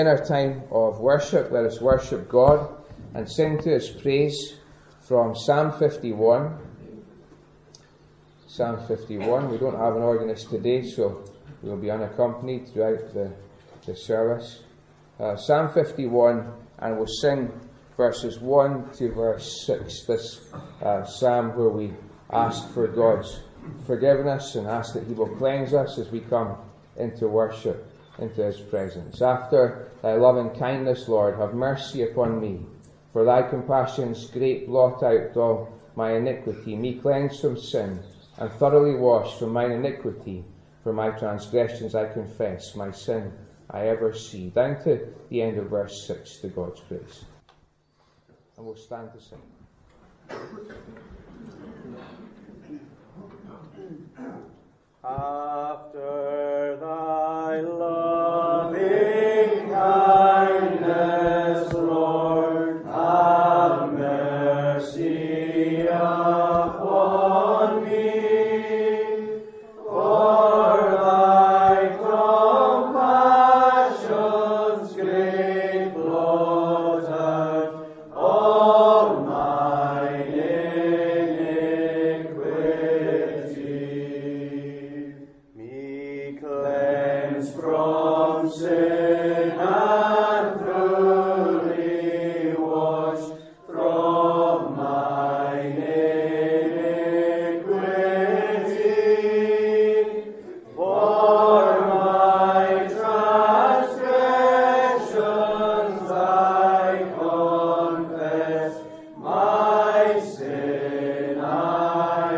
In our time of worship, let us worship God and sing to His praise from Psalm 51. Psalm 51. We don't have an organist today, so we will be unaccompanied throughout the service. Psalm 51, and we'll sing verses 1 to verse 6. This psalm where we ask for God's forgiveness and ask that He will cleanse us as we come into worship, into His presence. After Thy loving kindness, Lord, have mercy upon me. For Thy compassions great blot out all my iniquity. Me cleanse from sin, and thoroughly wash from mine iniquity. For my transgressions I confess, my sin I ever see. Down to the end of verse 6, to God's praise. And we'll stand to sing. After Thy loving kindness, Lord, have mercy upon me. For Thy compassions great blot out all mine iniquity. Me cleanse from sin and truly wash from mine iniquity. For my transgressions I confess, my sin I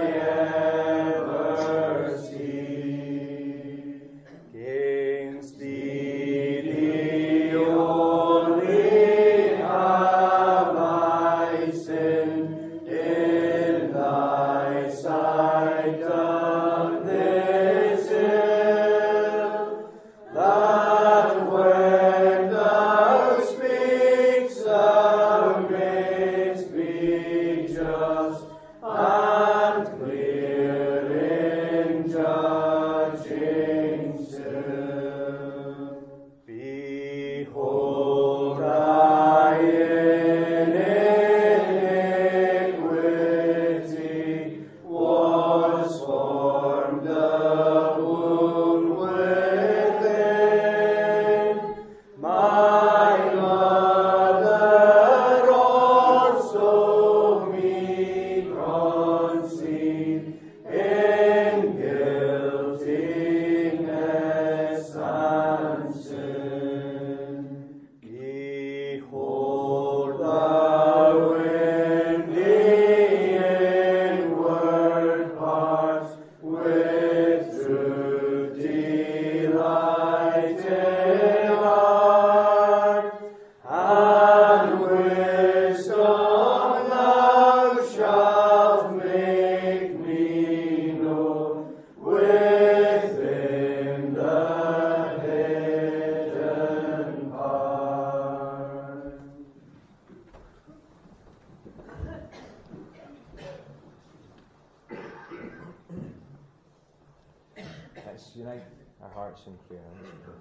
ever see. Against Thee, Thee only have I sinned, in Thy sight done this ill, that when Thou speakst, Thou mayst be just and clear in judging still. Behold, I in iniquity was formed the womb within. My mother also me conceived in guiltiness and sin. Behold, Thou in the inward parts with truth delighted art, and wisdom Thou shalt make me know within the hidden part. Let's unite our hearts in prayer. Let's pray.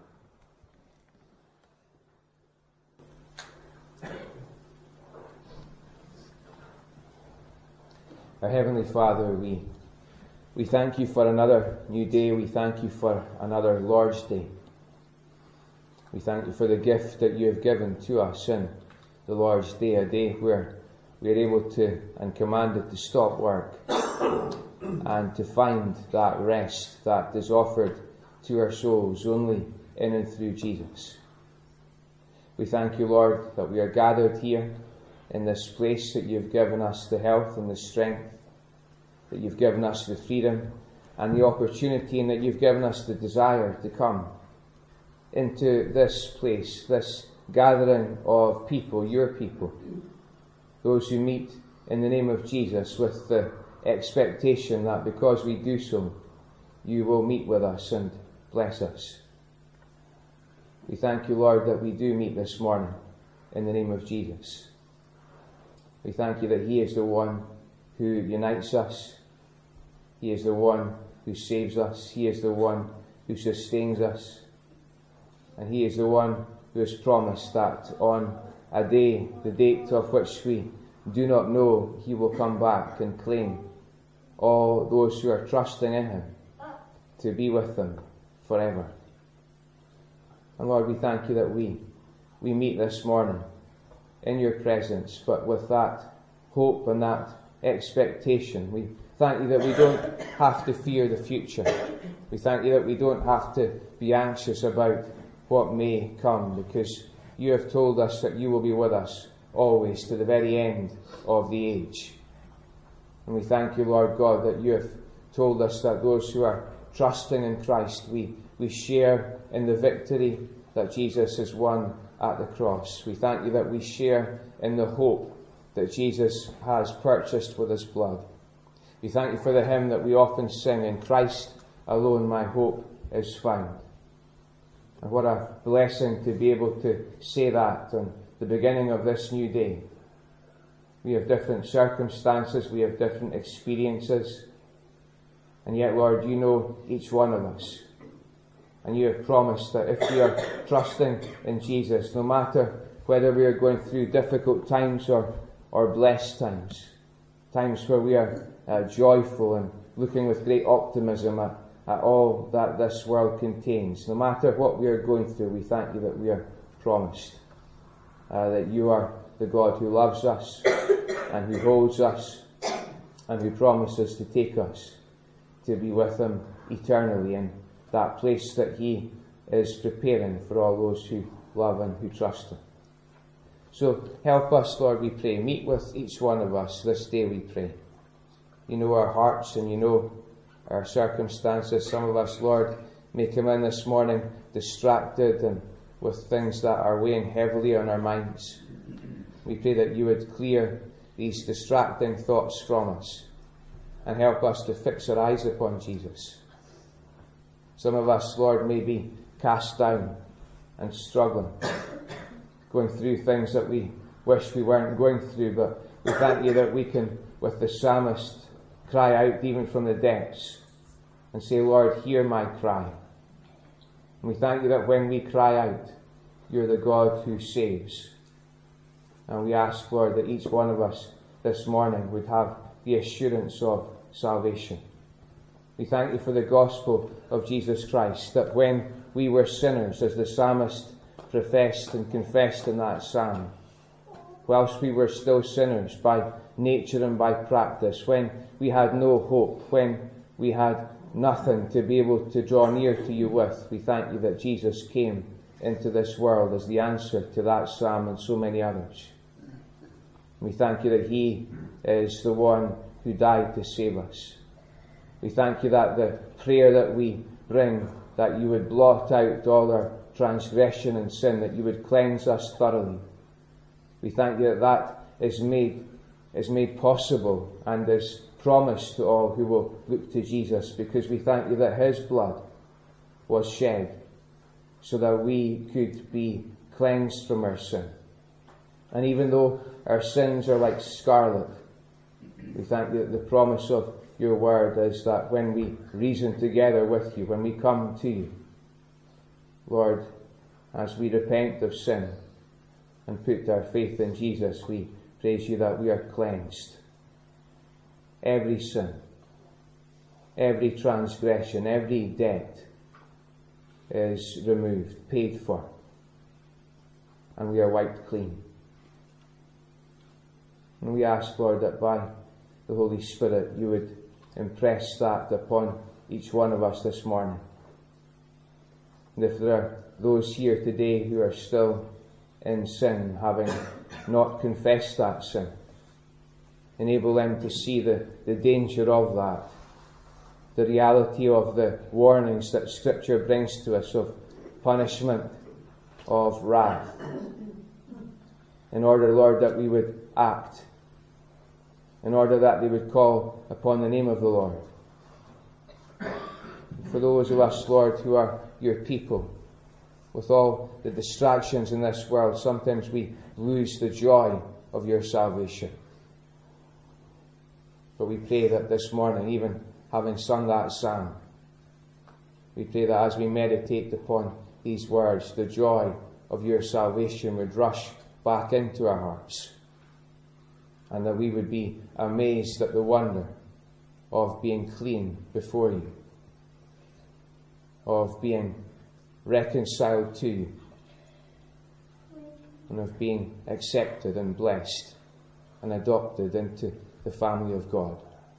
Our Heavenly Father, we thank You for another new day. We thank You for another Lord's Day. We thank You for the gift that You have given to us in the Lord's Day, a day where we are able to and commanded to stop work and to find that rest that is offered to our souls only in and through Jesus. We thank You, Lord, that we are gathered here in this place, that You've given us the health and the strength, that You've given us the freedom and the opportunity, and that You've given us the desire to come into this place, this gathering of people, Your people, those who meet in the name of Jesus with the expectation that because we do so, You will meet with us and bless us. We thank You, Lord, that we do meet this morning in the name of Jesus. We thank You that He is the one who unites us. He is the one who saves us. He is the one who sustains us. And He is the one who has promised that on a day, the date of which we do not know, he will come back and claim all those who are trusting in him to be with them forever. And Lord, we thank you that we meet this morning in your presence, but with that hope and that expectation. We thank you that we don't have to fear the future. We thank you that we don't have to be anxious about what may come, because you have told us that you will be with us always to the very end of the age. And we thank you, Lord God, that you have told us that those who are trusting in Christ, we share in the victory that Jesus has won at the cross. We thank you that we share in the hope that Jesus has purchased with his blood. We thank you for the hymn that we often sing, "In Christ alone my hope is found." And what a blessing to be able to say that on the beginning of this new day. We have different circumstances, we have different experiences, and yet, Lord, you know each one of us. And you have promised that if we are trusting in Jesus, no matter whether we are going through difficult times or blessed times, times where we are joyful and looking with great optimism at all that this world contains, no matter what we are going through, we thank you that we are promised that you are the God who loves us and who holds us and who promises to take us to be with him eternally in that place that he is preparing for all those who love and who trust him. So help us, Lord, we pray. Meet with each one of us this day, we pray. You know our hearts and you know our circumstances. Some of us, Lord, may come in this morning distracted and with things that are weighing heavily on our minds. We pray that you would clear these distracting thoughts from us and help us to fix our eyes upon Jesus. Some of us, Lord, may be cast down and struggling, going through things that we wish we weren't going through, but we thank you that we can, with the psalmist, cry out even from the depths and say, Lord, hear my cry. And we thank you that when we cry out, you're the God who saves. And we ask, Lord, that each one of us this morning would have the assurance of salvation. We thank you for the gospel of Jesus Christ, that when we were sinners, as the psalmist professed and confessed in that psalm, whilst we were still sinners by nature and by practice, when we had no hope, when we had nothing to be able to draw near to you with, we thank you that Jesus came into this world as the answer to that psalm and so many others. We thank you that he is the one who died to save us. We thank you that the prayer that we bring, that you would blot out all our transgression and sin, that you would cleanse us thoroughly. We thank you that that is made possible and is promised to all who will look to Jesus, because we thank you that his blood was shed so that we could be cleansed from our sin. And even though our sins are like scarlet, we thank you that the promise of your word is that when we reason together with you, when we come to you, Lord, as we repent of sin and put our faith in Jesus, we praise you that we are cleansed. Every sin, every transgression, every debt is removed, paid for, and we are wiped clean. And we ask, Lord, that by the Holy Spirit you would impress that upon each one of us this morning. And if there are those here today who are still in sin, having not confessed that sin, enable them to see the danger of that, the reality of the warnings that Scripture brings to us of punishment, of wrath, in order, Lord, that we would act, in order that they would call upon the name of the Lord. For those of us, Lord, who are your people, with all the distractions in this world, sometimes we lose the joy of your salvation. But we pray that this morning, even having sung that psalm, we pray that as we meditate upon these words, the joy of your salvation would rush back into our hearts, and that we would be amazed at the wonder of being clean before you, of being reconciled to you, and of being accepted and blessed and adopted into the family of God.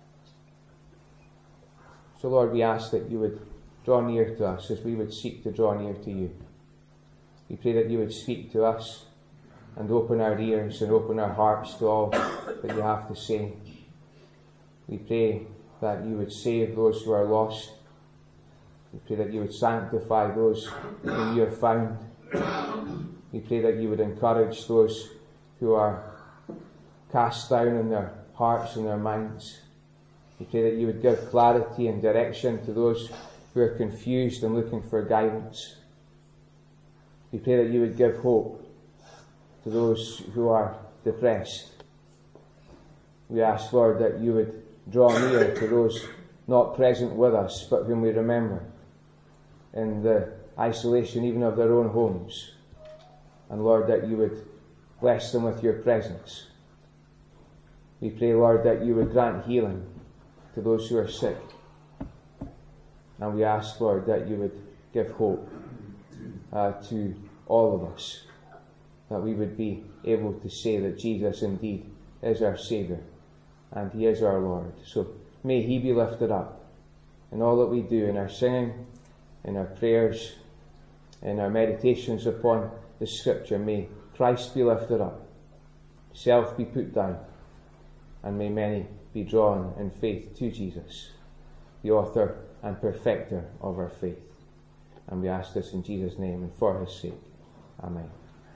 So Lord, we ask that you would draw near to us as we would seek to draw near to you. We pray that you would speak to us and open our ears and open our hearts to all that you have to say. We pray that you would save those who are lost. We pray that you would sanctify those whom you have found. We pray that you would encourage those who are cast down in their hearts and their minds. We pray that you would give clarity and direction to those who are confused and looking for guidance. We pray that you would give hope to those who are depressed. We ask, Lord, that you would draw near to those not present with us, but whom we remember in the isolation even of their own homes. And Lord, that you would bless them with your presence. We pray, Lord, that you would grant healing to those who are sick. And we ask, Lord, that you would give hope to all of us, that we would be able to say that Jesus indeed is our Saviour and he is our Lord. So may he be lifted up in all that we do, in our singing, in our prayers, in our meditations upon the Scripture. May Christ be lifted up, self be put down, and may many be drawn in faith to Jesus, the author and perfecter of our faith. And we ask this in Jesus' name and for his sake. Amen.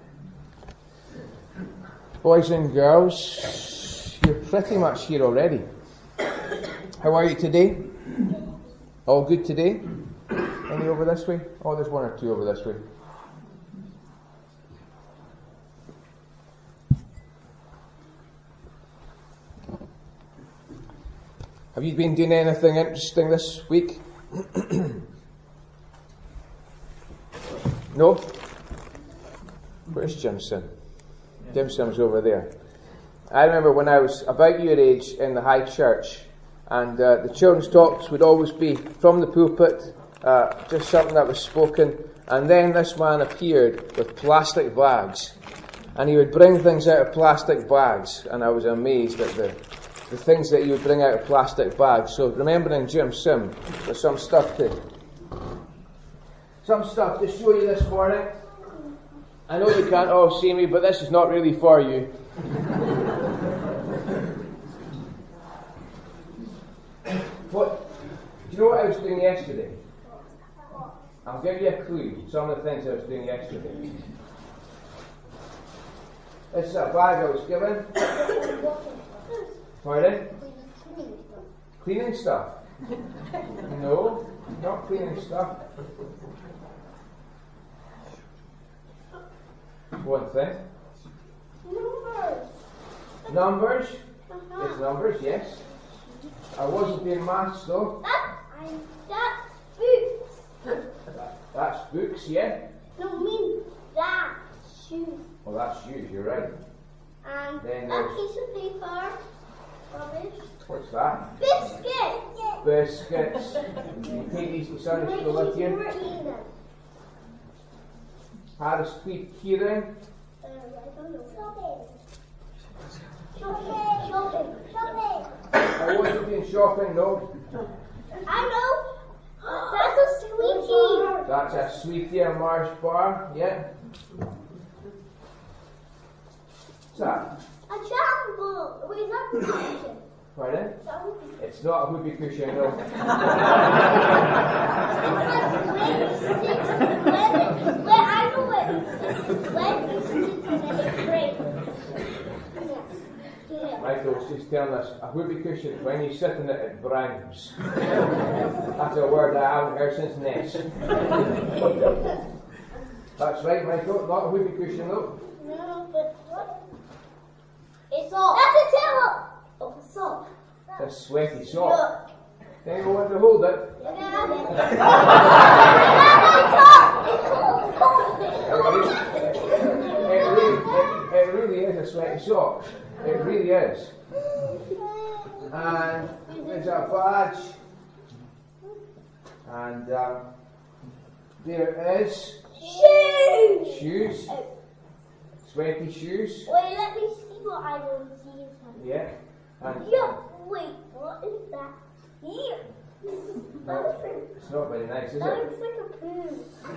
Boys and girls, you're pretty much here already. How are you today? All good today? Any over this way? Oh, there's one or two over this way. Have you been doing anything interesting this week? No? Where's Jimson? Jimson's over there. I remember when I was about your age in the high church, and the children's talks would always be from the pulpit, just something that was spoken, and then this man appeared with plastic bags, and he would bring things out of plastic bags, and I was amazed at the things that he would bring out of plastic bags. So remembering Jim Sim, there's some stuff to show you this morning. I know you can't all see me, but this is not really for you. What? Do you know what I was doing yesterday? I'll give you a clue. Some of the things I was doing yesterday. This is a bag I was given. Pardon? Cleaning stuff. No, not cleaning stuff. One thing. Numbers? It's numbers, yes. I wasn't being maths though. That's books. That's books, yeah? No, mean that's shoes. Well, that's shoes, you're right. And Then that piece of paper. Rubbish. What's that? Biscuits. Biscuits. You take these to Sunday school with you. Harris Tweed keyring. I don't know. Shopping. I wasn't doing shopping, no. I know. That's a sweetie. That's a sweetie, a Mars bar, yeah. What's that? A travel. Wait, that's a cushion. Pardon? It's not a whoopee cushion, no. I know it. When you sit and then it breaks. Michael's just telling us a whoopee cushion, when you sit in it, it browns. That's a word I haven't heard since Ness. That's right, Michael, not a whoopee cushion, no. No, but what? It's all. That's a towel. Oh, a sock. It's a sweaty sock. Then you want to hold it. It really is a sweaty sock. It really is. And there's a badge. And there is shoes. Sweaty shoes. Wait, let me see what I want to see. Yeah. And Wait, what is that? Yeah. it's not very nice, is That it? looks like a poo.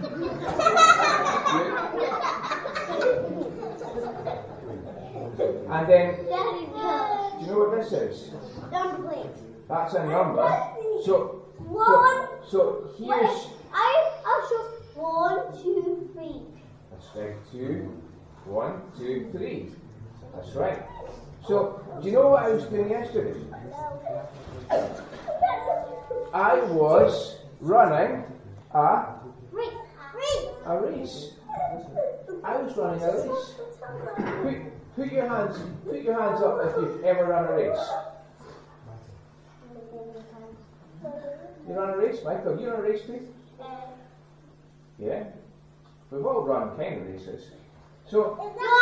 And then, Daddy, do you know what this is? number plate. That's a number. So here's. I'll show 1, 2, 3. That's right. 2, 1, 2, 3. That's right. So, do you know what I was doing yesterday? I was running a race. I was running a race. Put your hands up if you've ever run a race. You run a race, Michael? You run a race too? Yeah. We've all run kind of races. So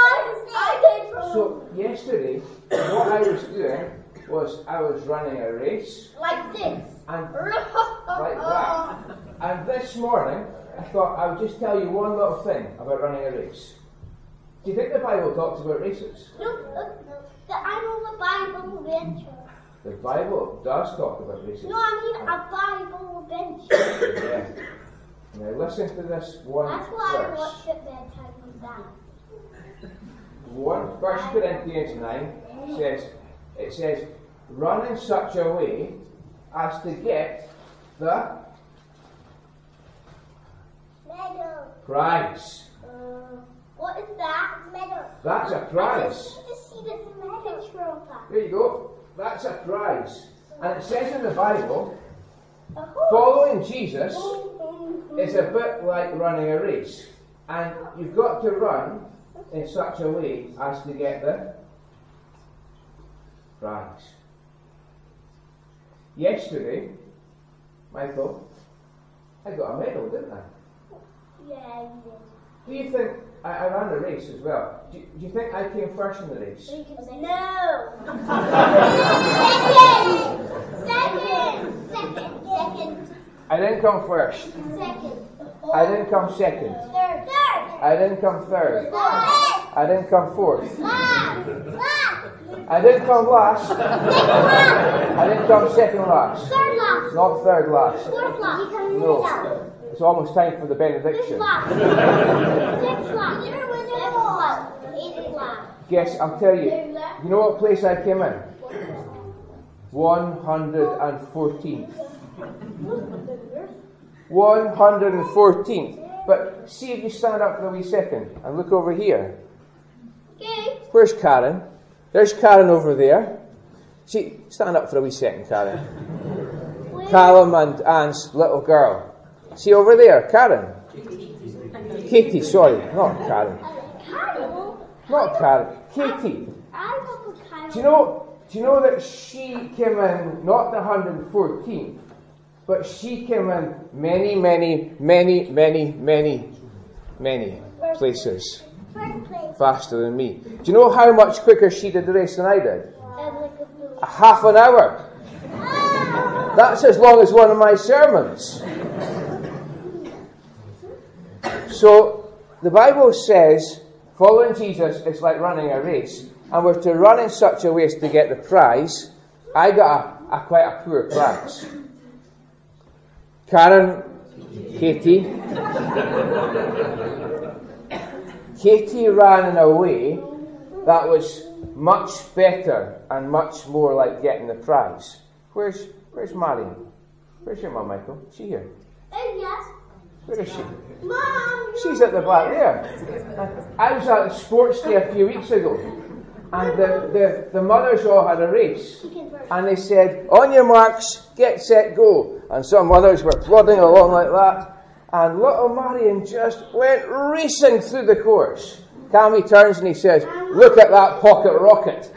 yesterday, what I was doing was I was running a race. Like this. And like that. And this morning, I thought I would just tell you one little thing about running a race. Do you think the Bible talks about races? No. I know the Bible adventure. The Bible does talk about races. No, I mean a Bible adventure. Yeah. Now listen to this one That's why I verse. watch at bedtime with that. 1 Corinthians 9 says, run in such a way as to get the Medal. prize. What is that? Medal. That's a prize. Just see the picture of that. There you go. That's a prize. And it says in the Bible, following Jesus is a bit like running a race. And you've got to run in such a way as to get the prize. Yesterday, Michael, I got a medal, didn't I? Yeah, you did. Do you think I ran a race as well? Do you think I came first in the race? So you can say no. Second. I didn't come first. Second. I didn't come second. Third. I didn't come third. I didn't come fourth. Last. I didn't come last. I didn't come second last. Third last. Not third last. Fourth last. No. It's almost time for the Fifth benediction. last. Sixth last. Seventh last. Eighth last. Guess, I'll tell you. You know what place I came in? 114th. 114th. But see if you stand up for a wee second and look over here. Okay. Where's Karen? There's Karen over there. See, stand up for a wee second, Karen. Callum and Anne's little girl. See over there, Karen. Katie, sorry, not Karen. Not Karen. Katie. Do you know that she came in not the 114th, but she came in many places faster than me. Do you know how much quicker she did the race than I did? A half an hour. That's as long as one of my sermons. So the Bible says following Jesus is like running a race, and we're to run in such a way as to get the prize. I got quite a poor prize. Karen, Katie ran in a way that was much better and much more like getting the prize. Where's Marion? Where's your mum, Michael? Is she here? Yes. Where is she? Mom. She's at the back there. I was at the sports day a few weeks ago, and the mothers all had a race, and they said, "On your marks, get set, go." And some mothers were plodding along like that, and little Marion just went racing through the course. Cammy turns and he says, "Look at that pocket rocket."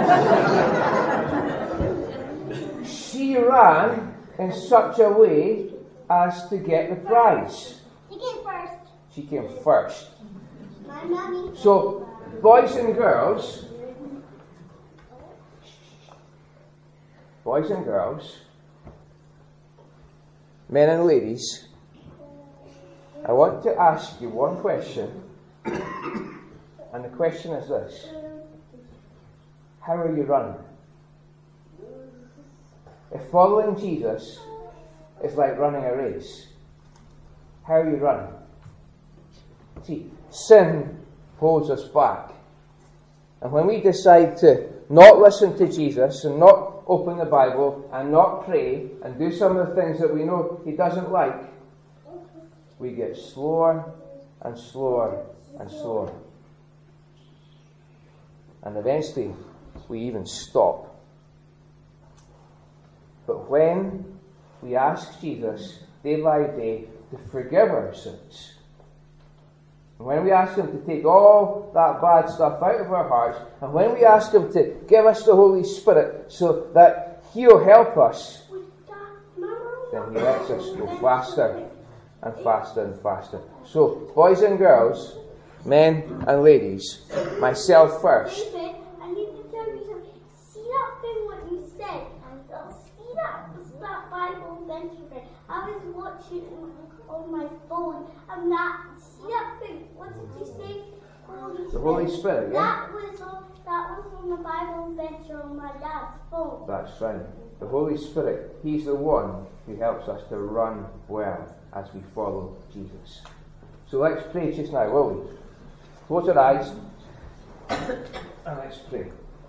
She ran in such a way as to get the prize. You came first. She came first. My mommy. So, boys and girls, men and ladies, I want to ask you one question, and the question is this: how are you running? If following Jesus is like running a race, how are you running? See, sin holds us back. And when we decide to not listen to Jesus and not open the Bible and not pray and do some of the things that we know He doesn't like, we get slower and slower and slower. And eventually we even stop. But when we ask Jesus day by day to forgive our sins, and when we ask Him to take all that bad stuff out of our hearts, and when we ask Him to give us the Holy Spirit so that He'll help us, then He lets us go faster and faster and faster. So, boys and girls, men and ladies, myself first. I need to tell you something. See that thing what you said? See that Bible adventure? I was watching it on my phone, and see that thing? What did you say? The Holy Spirit, yeah? That was on the Bible adventure on my dad's phone. That's right. The Holy Spirit, He's the one who helps us to run well as we follow Jesus. So let's pray just now, will we? Close our eyes and let's pray.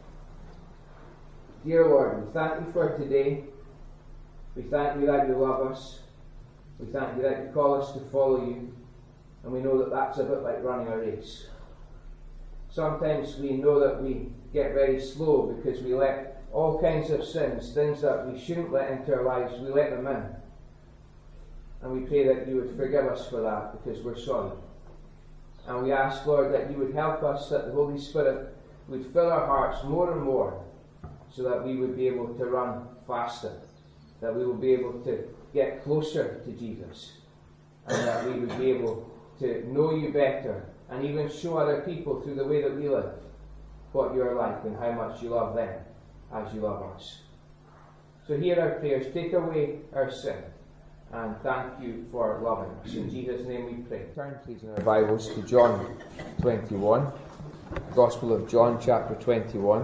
Dear Lord, we thank You for today. We thank You that You love us. We thank You that You call us to follow You. And we know that that's a bit like running a race. Sometimes we know that we get very slow because we let all kinds of sins, things that we shouldn't let into our lives, we let them in. And we pray that You would forgive us for that because we're sorry. And we ask, Lord, that You would help us, that the Holy Spirit would fill our hearts more and more so that we would be able to run faster, that we will be able to get closer to Jesus, and that we would be able to know You better and even show other people through the way that we live what You are like and how much You love them as You love us. So hear our prayers, take away our sin, and thank You for loving us. In Jesus' name we pray. Turn please in our Bibles to John 21, Gospel of John chapter 21.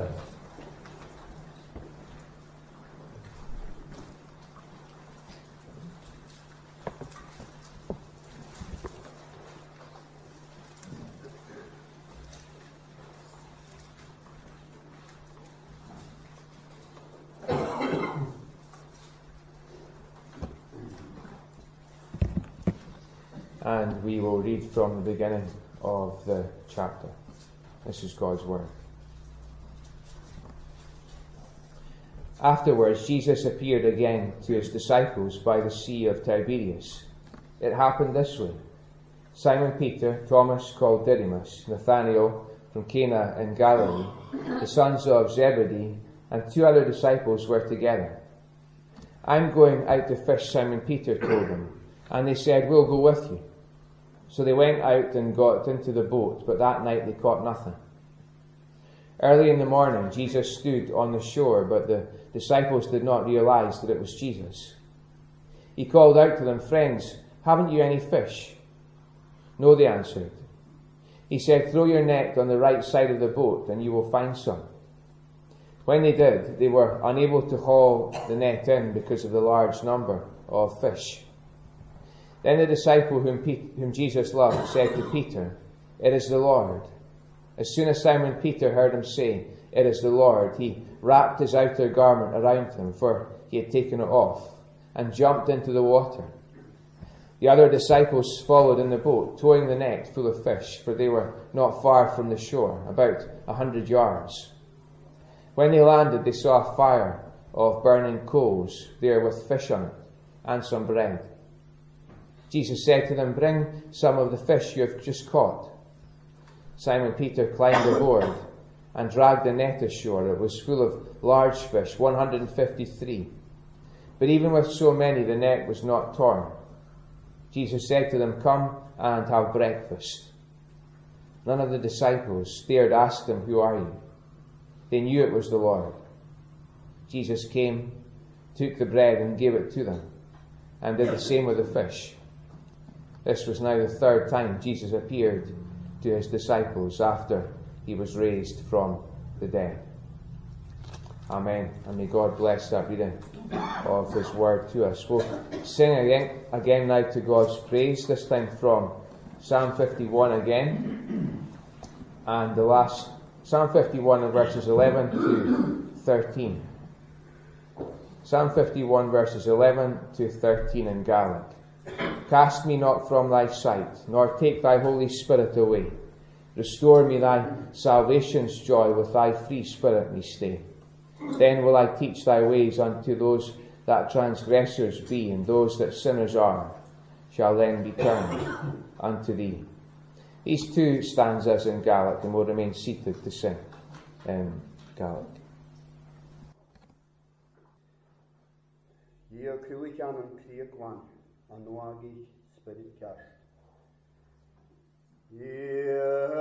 And we will read from the beginning of the chapter. This is God's Word. Afterwards, Jesus appeared again to His disciples by the Sea of Tiberias. It happened this way. Simon Peter, Thomas called Didymus, Nathanael from Cana in Galilee, the sons of Zebedee, and 2 other disciples were together. I'm going out to fish, Simon Peter told them. And they said, we'll go with you. So they went out and got into the boat, but that night they caught nothing. Early in the morning, Jesus stood on the shore, but the disciples did not realize that it was Jesus. He called out to them, friends, haven't you any fish? No, they answered. He said, throw your net on the right side of the boat and you will find some. When they did, they were unable to haul the net in because of the large number of fish. Then the disciple whom Jesus loved said to Peter, it is the Lord. As soon as Simon Peter heard him say, it is the Lord, he wrapped his outer garment around him, for he had taken it off, and jumped into the water. The other disciples followed in the boat, towing the net full of fish, for they were not far from the shore, about 100 yards. When they landed, they saw a fire of burning coals there with fish on it, and some bread. Jesus said to them, bring some of the fish you have just caught. Simon Peter climbed aboard and dragged the net ashore. It was full of large fish, 153. But even with so many, the net was not torn. Jesus said to them, "Come and have breakfast." None of the disciples dared ask him, "Who are you?" They knew it was the Lord. Jesus came, took the bread and gave it to them, and did the same with the fish. This was now the third time Jesus appeared to his disciples after he was raised from the dead. Amen. And may God bless that reading of his word to us. We'll sing again now to God's praise, this time from Psalm 51 again. And the last, Psalm 51 and verses 11 to 13. Psalm 51 verses 11 to 13 in Gaelic. Cast me not from thy sight, nor take thy Holy Spirit away. Restore me thy salvation's joy, with thy free spirit me stay. Then will I teach thy ways unto those that transgressors be, and those that sinners are, shall then be turned unto thee. These two stanzas in Gaelic, and we'll remain seated to sing in Gaelic. Ye cruig an priag wan, an nuagi spirit cash. Ye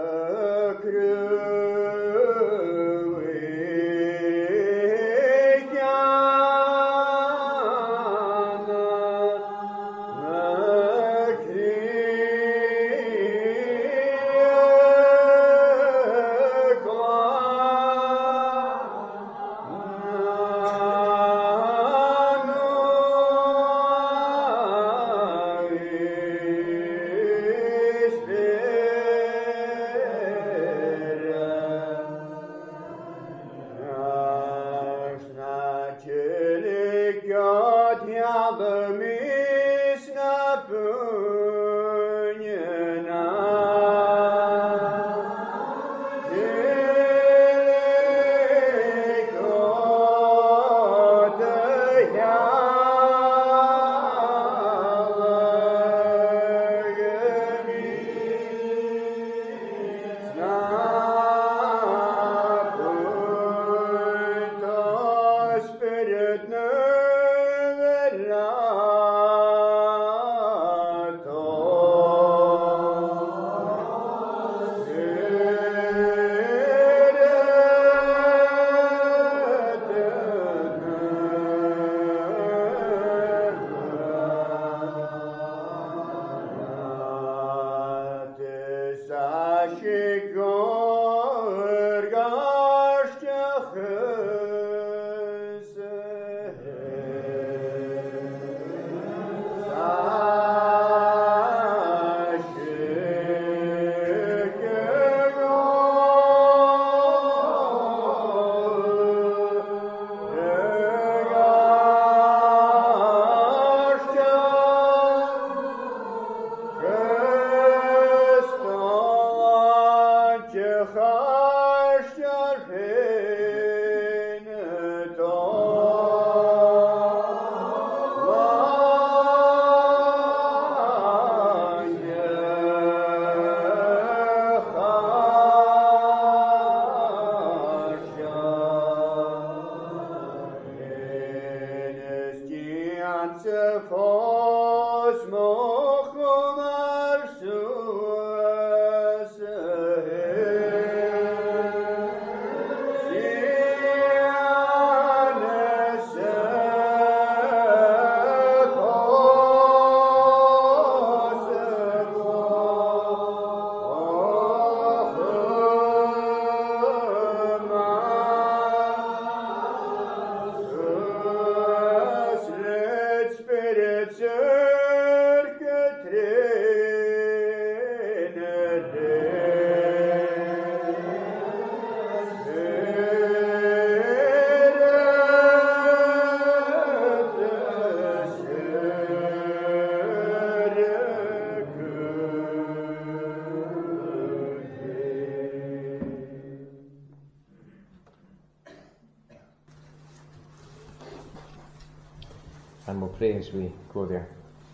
And we'll pray as we go there.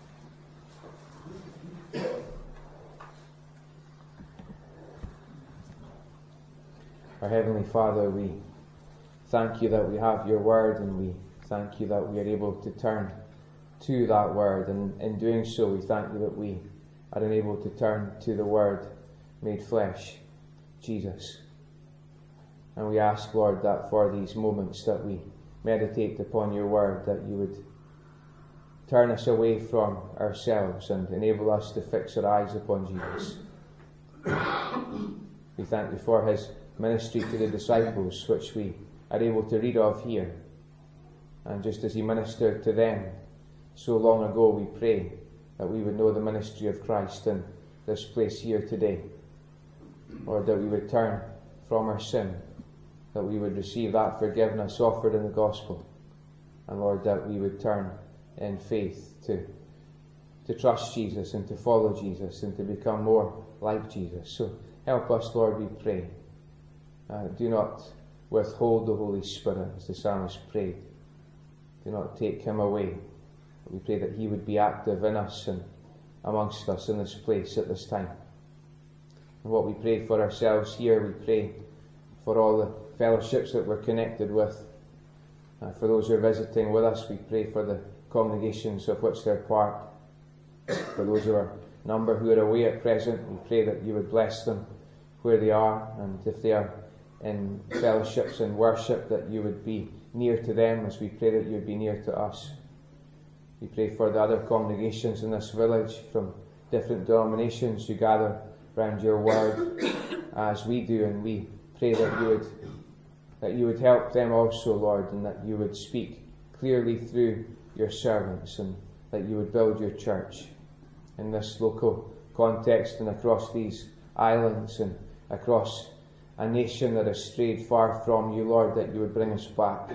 Our Heavenly Father, we thank you that we have your word, and we thank you that we are able to turn to that word, and in doing so we thank you that we are enabled to turn to the word made flesh, Jesus. And we ask, Lord, that for these moments that we meditate upon your word, that you would turn us away from ourselves and enable us to fix our eyes upon Jesus. We thank you for his ministry to the disciples, which we are able to read of here. And just as he ministered to them so long ago, we pray that we would know the ministry of Christ in this place here today. Lord, that we would turn from our sin, that we would receive that forgiveness offered in the gospel, and Lord, that we would turn in faith to trust Jesus and to follow Jesus and to become more like Jesus. So help us, Lord, we pray. Do not withhold the Holy Spirit, as the psalmist prayed. Do not take him away. But we pray that he would be active in us and amongst us in this place at this time. And what we pray for ourselves here, we pray for all the fellowships that we're connected with. For those who are visiting with us, we pray for the congregations of which they're part. For those who are number who are away at present, we pray that you would bless them where they are, and if they are in fellowships and worship, that you would be near to them, as we pray that you would be near to us. We pray for the other congregations in this village from different denominations who gather around your word as we do, and we pray that you would help them also, Lord, and that you would speak clearly through your servants, and that you would build your church in this local context and across these islands and across a nation that has strayed far from you, Lord, that you would bring us back.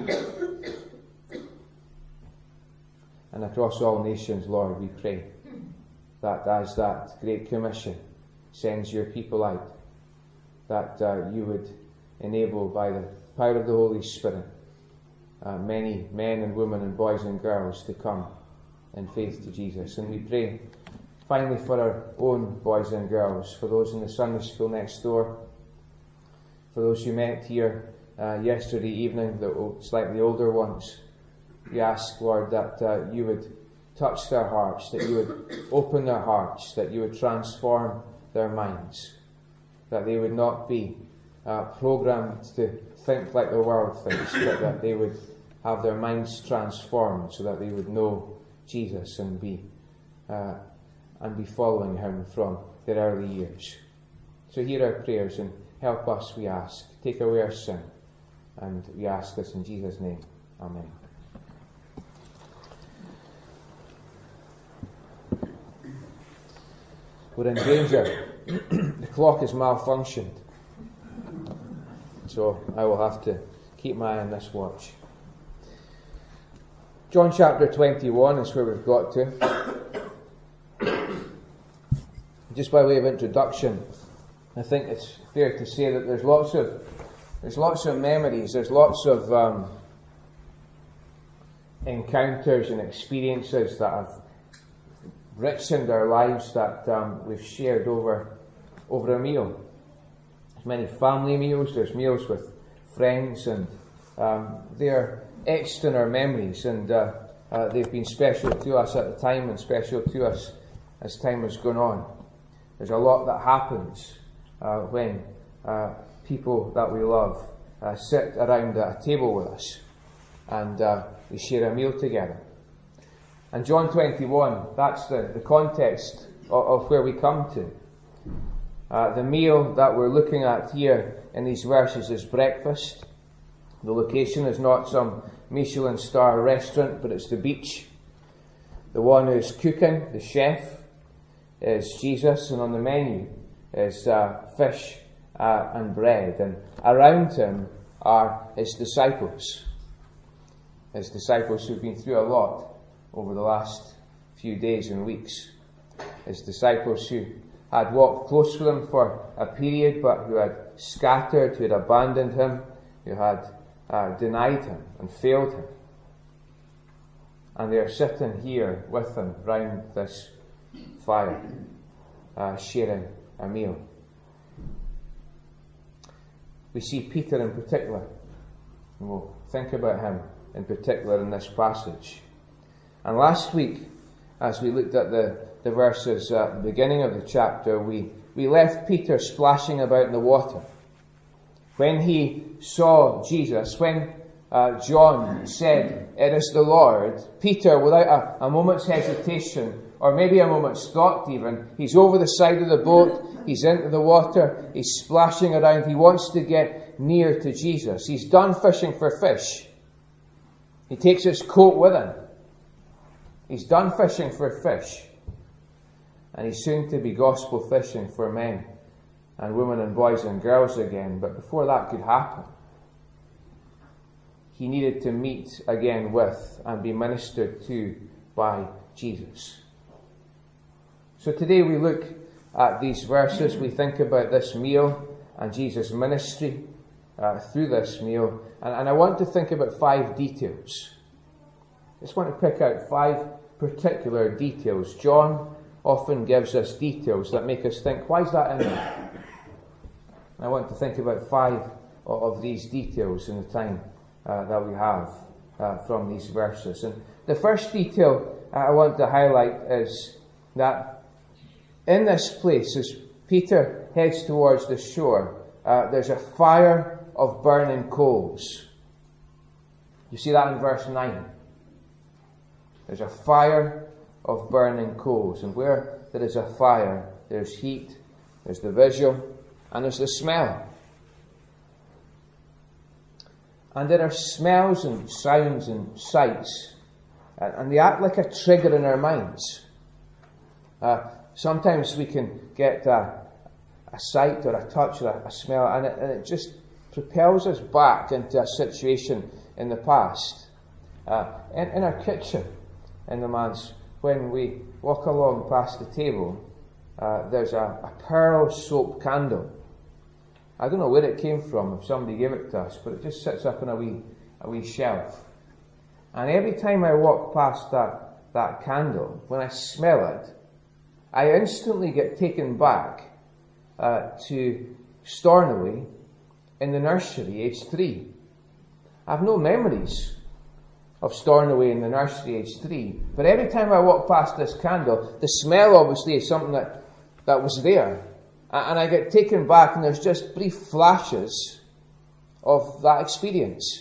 And across all nations, Lord, we pray that as that Great Commission sends your people out, that you would enable by the power of the Holy Spirit many men and women and boys and girls to come in faith to Jesus. And we pray finally for our own boys and girls, for those in the Sunday school next door, for those who met here yesterday evening, the slightly older ones. We ask, Lord, that you would touch their hearts, that you would open their hearts, that you would transform their minds, that they would not be programmed to think like the world thinks, but that they would have their minds transformed so that they would know Jesus and be following him from their early years. So hear our prayers and help us, we ask. Take away our sin. And we ask this in Jesus' name. Amen. We're in danger. The clock has malfunctioned. So I will have to keep my eye on this watch. John chapter 21 is where we've got to. Just by way of introduction, I think it's fair to say that there's lots of memories, there's lots of encounters and experiences that have richened our lives that we've shared over a meal. There's many family meals, there's meals with friends, and they're etched in our memories, and they've been special to us at the time and special to us as time has gone on. There's a lot that happens when people that we love sit around a table with us and we share a meal together. And John 21, that's the context of where we come to. The meal that we're looking at here in these verses is breakfast. The location is not some Michelin star restaurant, but it's the beach. The one who's cooking, the chef, is Jesus, and on the menu is fish and bread. And around him are his disciples. His disciples who've been through a lot over the last few days and weeks. His disciples who had walked close with him for a period, but who had scattered, who had abandoned him, who had denied him and failed him. And they are sitting here with him round this fire, sharing a meal. We see Peter in particular, and we'll think about him in particular in this passage. And last week, as we looked at the verses at the beginning of the chapter, we left Peter splashing about in the water. When he saw Jesus, when John said, "It is the Lord," Peter, without a moment's hesitation, or maybe a moment's thought even, he's over the side of the boat, he's into the water, he's splashing around, he wants to get near to Jesus. He's done fishing for fish. He takes his coat with him. He's done fishing for fish. And he's soon to be gospel fishing for men and women and boys and girls again. But before that could happen, he needed to meet again with and be ministered to by Jesus. So today we look at these verses. We think about this meal and Jesus' ministry through this meal. And I want to think about 5 details. I just want to pick out 5 particular details. John often gives us details that make us think, why is that in there? And I want to think about 5 of these details in the time that we have from these verses. And the first detail I want to highlight is that in this place, as Peter heads towards the shore, there's a fire of burning coals. You see that in verse 9. There's a fire of burning coals. And where there is a fire, there's heat, there's the visual, and there's the smell. And there are smells and sounds and sights, and they act like a trigger in our minds. Sometimes we can get a sight or a touch or a smell, and it just propels us back into a situation in the past. In our kitchen, in the manse, when we walk along past the table, there's a pearl soap candle. I don't know where it came from, if somebody gave it to us, but it just sits up on a wee shelf. And every time I walk past that candle, when I smell it, I instantly get taken back to Stornoway in the nursery, age 3. I have no memories of Stornoway in the nursery, age 3. But every time I walk past this candle, the smell obviously is something that was there. And I get taken back, and there's just brief flashes of that experience.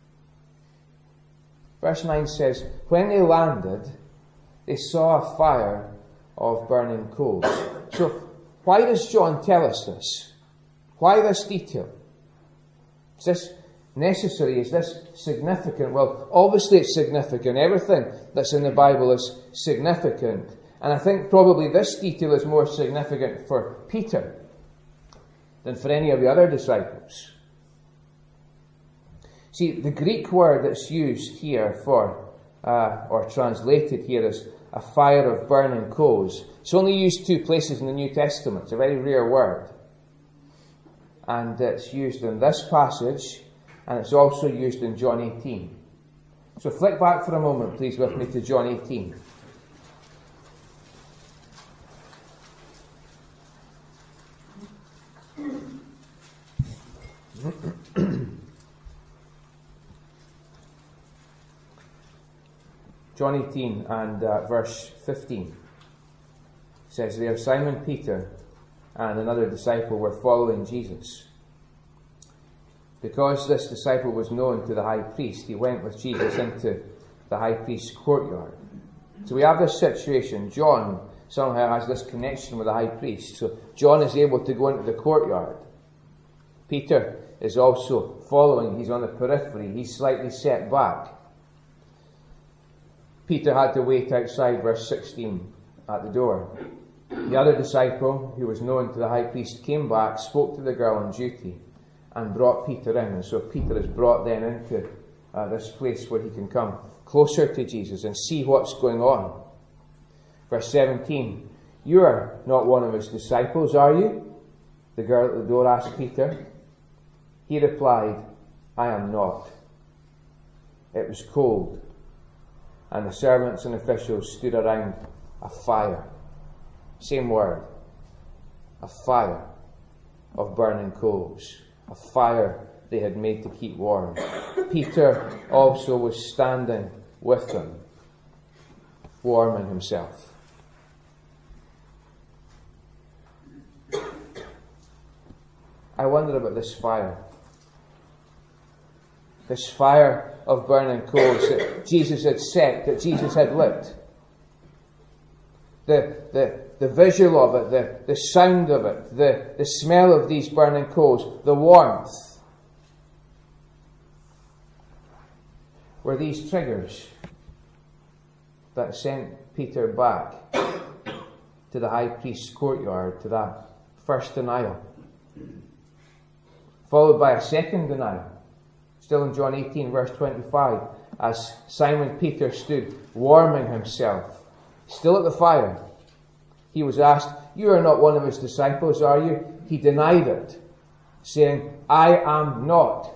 Verse 9 says, when they landed, they saw a fire of burning coals. So, why does John tell us this? Why this detail? Is this necessary? Is this significant? Well, obviously it's significant. Everything that's in the Bible is significant. And I think probably this detail is more significant for Peter than for any of the other disciples. See, the Greek word that's used here for, or translated here as a fire of burning coals, it's only used 2 places in the New Testament. It's a very rare word. And it's used in this passage, and it's also used in John 18. So flick back for a moment, please, with me to John 18. John 18 and verse 15 says there, Simon Peter and another disciple were following Jesus. Because this disciple was known to the high priest, he went with Jesus into the high priest's courtyard. So we have this situation. John somehow has this connection with the high priest. So John is able to go into the courtyard. Peter is also following. He's on the periphery. He's slightly set back. Peter had to wait outside, verse 16, at the door. The other disciple, who was known to the high priest, came back, spoke to the girl on duty, and brought Peter in. And so Peter is brought then into this place where he can come closer to Jesus and see what's going on. Verse 17, you are not one of his disciples, are you? The girl at the door asked Peter. He replied, I am not. It was cold, and the servants and officials stood around a fire. Same word. A fire of burning coals. A fire they had made to keep warm. Peter also was standing with them. warming himself. I wonder about this fire. This fire of burning coals that Jesus had set, that Jesus had lit. The visual of it, the sound of it, the smell of these burning coals, the warmth. Were these triggers that sent Peter back to the high priest's courtyard, to that first denial, followed by a second denial, still in John 18 verse 25, as Simon Peter stood warming himself, still at the fire. He was asked, "You are not one of his disciples, are you?" He denied it, saying, "I am not."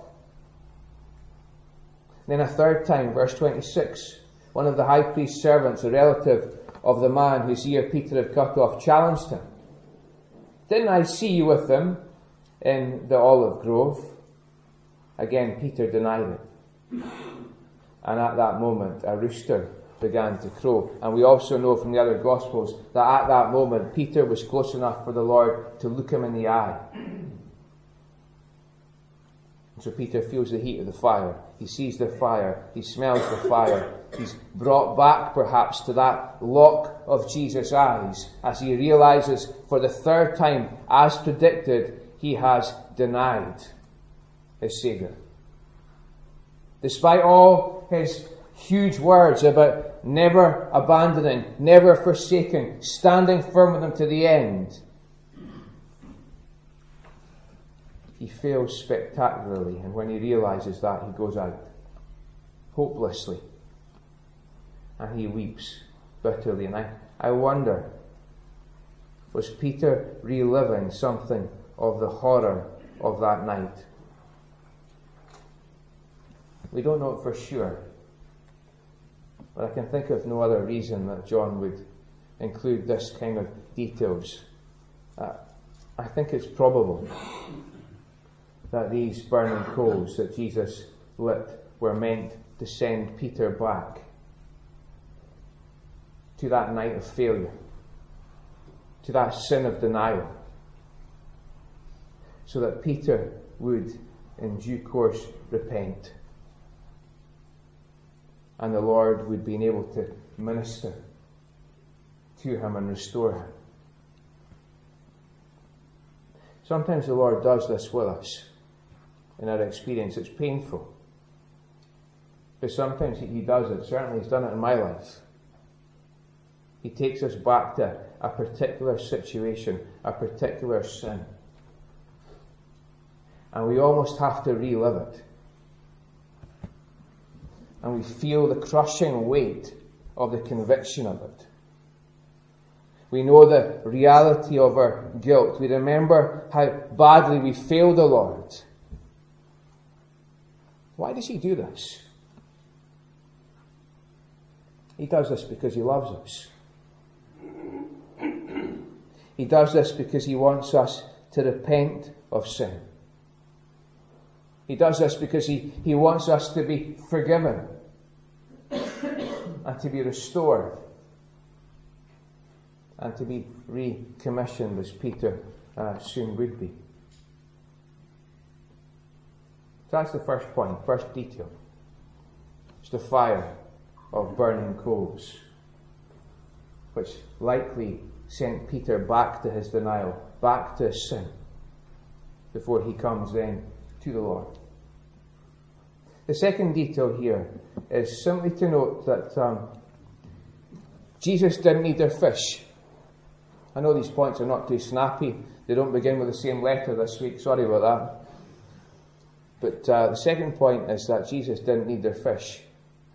Then a third time, verse 26, one of the high priest's servants, a relative of the man whose ear Peter had cut off, challenged him. "Didn't I see you with them in the olive grove?" Again, Peter denied it. And at that moment, a rooster began to crow. And we also know from the other Gospels that at that moment, Peter was close enough for the Lord to look him in the eye. And so Peter feels the heat of the fire. He sees the fire. He smells the fire. He's brought back perhaps to that lock of Jesus' eyes as he realizes for the third time, as predicted, he has denied his Saviour. Despite all his huge words about never abandoning, never forsaking, standing firm with him to the end, he fails spectacularly, and when he realizes that, he goes out hopelessly and he weeps bitterly. And I wonder, was Peter reliving something of the horror of that night? We don't know it for sure, but I can think of no other reason that John would include this kind of details. I think it's probable that these burning coals that Jesus lit were meant to send Peter back to that night of failure, to that sin of denial, so that Peter would in due course repent, and the Lord would be able to minister to him and restore him. Sometimes the Lord does this with us in our experience. It's painful, but sometimes he does it. Certainly he's done it in my life. He takes us back to a particular situation, a particular sin, and we almost have to relive it. And we feel the crushing weight of the conviction of it. We know the reality of our guilt. We remember how badly we failed the Lord. Why does he do this? He does this because he loves us. He does this because he wants us to repent of sin. He does this because he wants us to be forgiven and to be restored and to be recommissioned, as Peter soon would be. So that's the first point, first detail. It's the fire of burning coals, which likely sent Peter back to his denial, back to his sin, before he comes then to the Lord. The second detail here is simply to note that Jesus didn't need their fish. I know these points are not too snappy. They don't begin with the same letter this week. Sorry about that. But the second point is that Jesus didn't need their fish.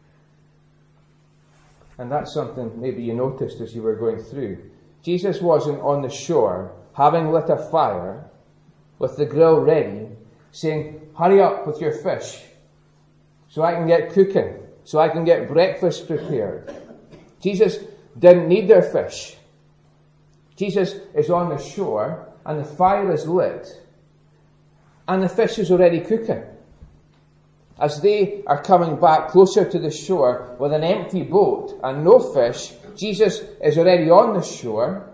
And that's something maybe you noticed as you were going through. Jesus wasn't on the shore, having lit a fire, with the grill ready, saying, "Hurry up with your fish, so I can get cooking, so I can get breakfast prepared." Jesus didn't need their fish. Jesus is on the shore, and the fire is lit, and the fish is already cooking. as they are coming back closer to the shore with an empty boat and no fish, Jesus is already on the shore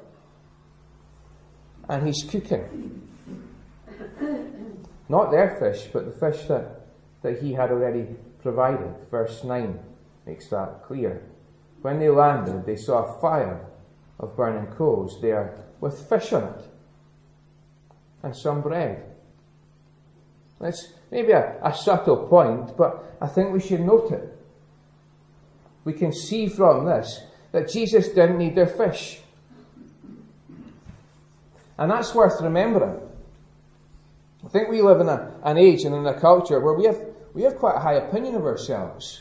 and he's cooking. Not their fish, but the fish that he had already provided. Verse 9 makes that clear. When they landed, they saw a fire of burning coals there with fish on it and some bread. It's maybe a subtle point, but I think we should note it. We can see from this that Jesus didn't need their fish. And that's worth remembering. I think we live in an age and in a culture where we have quite a high opinion of ourselves.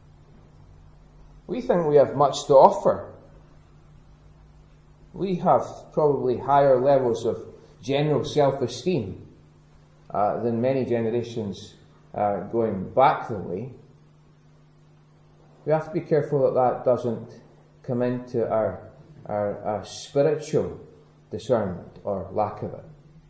We think we have much to offer. We have probably higher levels of general self-esteem than many generations going back the way. We have to be careful that doesn't come into our spiritual discernment or lack of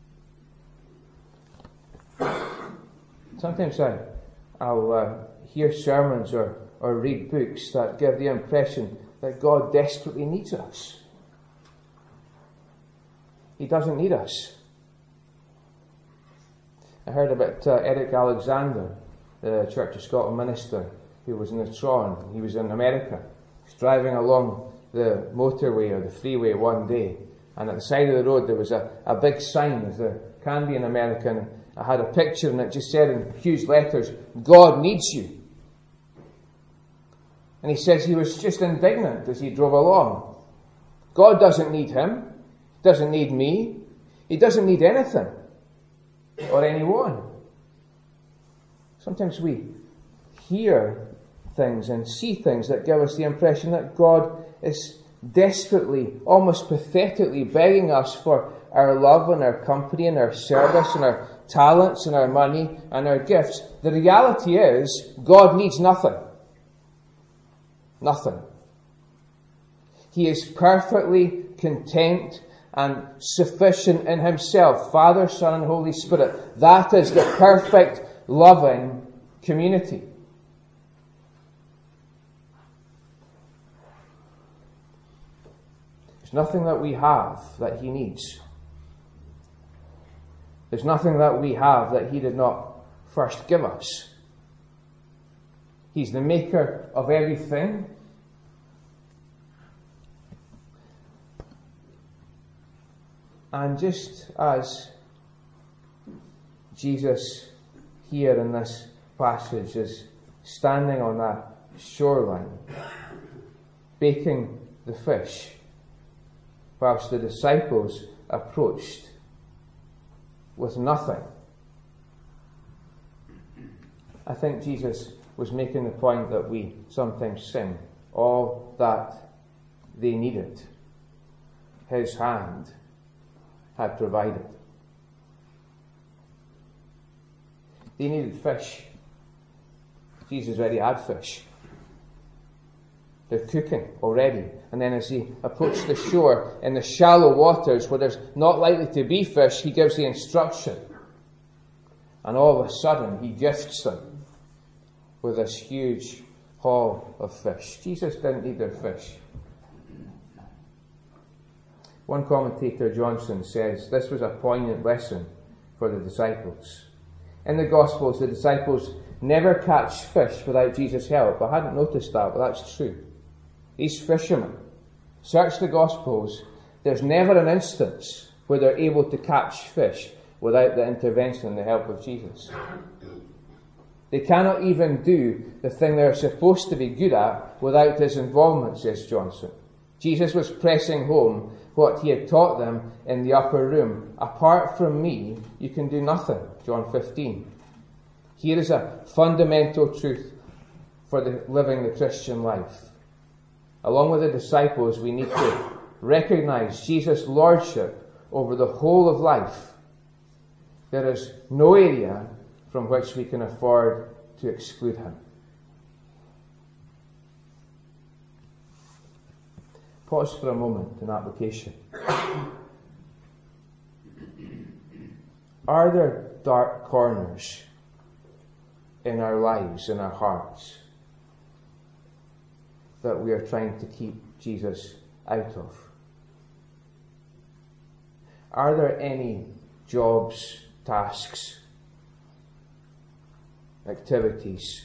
it. Sometimes I'll hear sermons or read books that give the impression that God desperately needs us. He doesn't need us. I heard about Eric Alexander, the Church of Scotland minister, who was in the Tron. He was in America. He was driving along the motorway or the freeway one day, and at the side of the road there was a big sign, as there can be in America, and I had a picture and it just said in huge letters, "God needs you." And he says he was just indignant as he drove along. God doesn't need him. He doesn't need me. He doesn't need anything or anyone. Sometimes we hear things and see things that give us the impression that God is desperately, almost pathetically begging us for our love and our company and our service and our talents and our money and our gifts. The reality is, God needs nothing. Nothing. He is perfectly content and sufficient in himself, Father, Son, and Holy Spirit. That is the perfect, loving community. There's nothing that we have that he needs. There's nothing that we have that he did not first give us. He's the maker of everything. And just as Jesus here in this passage is standing on that shoreline, baking the fish, whilst the disciples approached with nothing, I think Jesus was making the point that we sometimes sing. All that they needed, his hand had provided. They needed fish. Jesus already had fish. They're cooking already. And then as he approached the shore in the shallow waters where there's not likely to be fish, he gives the instruction. And all of a sudden he gifts them with this huge haul of fish. Jesus didn't need their fish. One commentator, Johnson, says this was a poignant lesson for the disciples. In the Gospels, the disciples never catch fish without Jesus' help. I hadn't noticed that, but that's true. These fishermen, search the Gospels, there's never an instance where they're able to catch fish without the intervention and the help of Jesus. They cannot even do the thing they're supposed to be good at without his involvement, says Johnson. Jesus was pressing home what he had taught them in the upper room. Apart from me, you can do nothing, John 15. Here is a fundamental truth for living the Christian life. Along with the disciples, we need to recognize Jesus' lordship over the whole of life. There is no area from which we can afford to exclude him. Pause for a moment in application. Are there dark corners in our lives, in our hearts, that we are trying to keep Jesus out of? Are there any jobs, tasks, activities,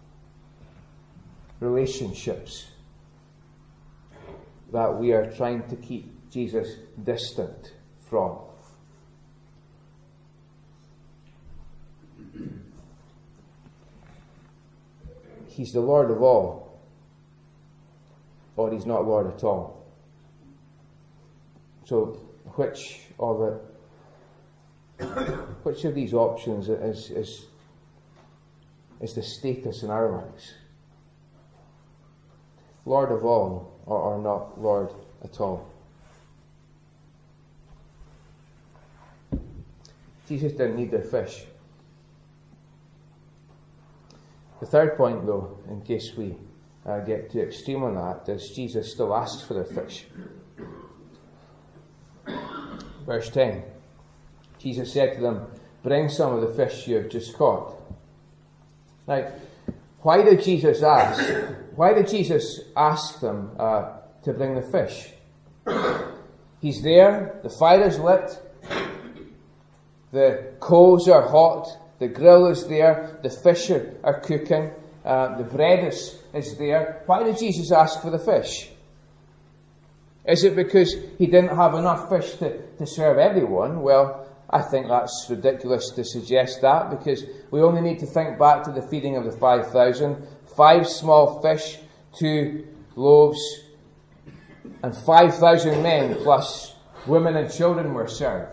relationships that we are trying to keep Jesus distant from? He's the Lord of all, or he's not Lord at all. So, which of these options is the status in our lives? Lord of all, or not Lord at all? Jesus didn't need their fish. The third point, though, in case we get too extreme on that, is Jesus still asks for their fish. Verse 10. Jesus said to them, "Bring some of the fish you have just caught." Now, why did Jesus ask? Why did Jesus ask them to bring the fish? He's there, the fire is lit, the coals are hot, the grill is there, the fish are cooking, the bread is there. Why did Jesus ask for the fish? Is it because he didn't have enough fish to serve everyone? Well, I think that's ridiculous to suggest that, because we only need to think back to the feeding of the 5,000. 5 small fish, 2 loaves, and 5,000 men plus women and children were served.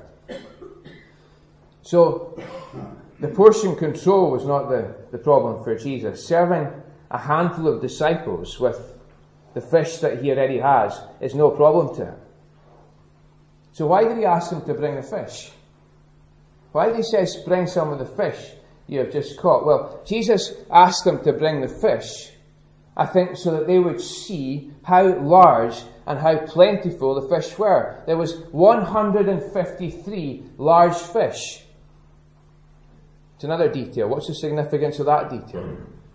So, the portion control was not the problem for Jesus. Serving a handful of disciples with the fish that he already has is no problem to him. So why did he ask them to bring the fish? Why did he say, "Bring some of the fish you have just caught"? Well, Jesus asked them to bring the fish, I think, so that they would see how large and how plentiful the fish were. There was 153 large fish. It's another detail. What's the significance of that detail?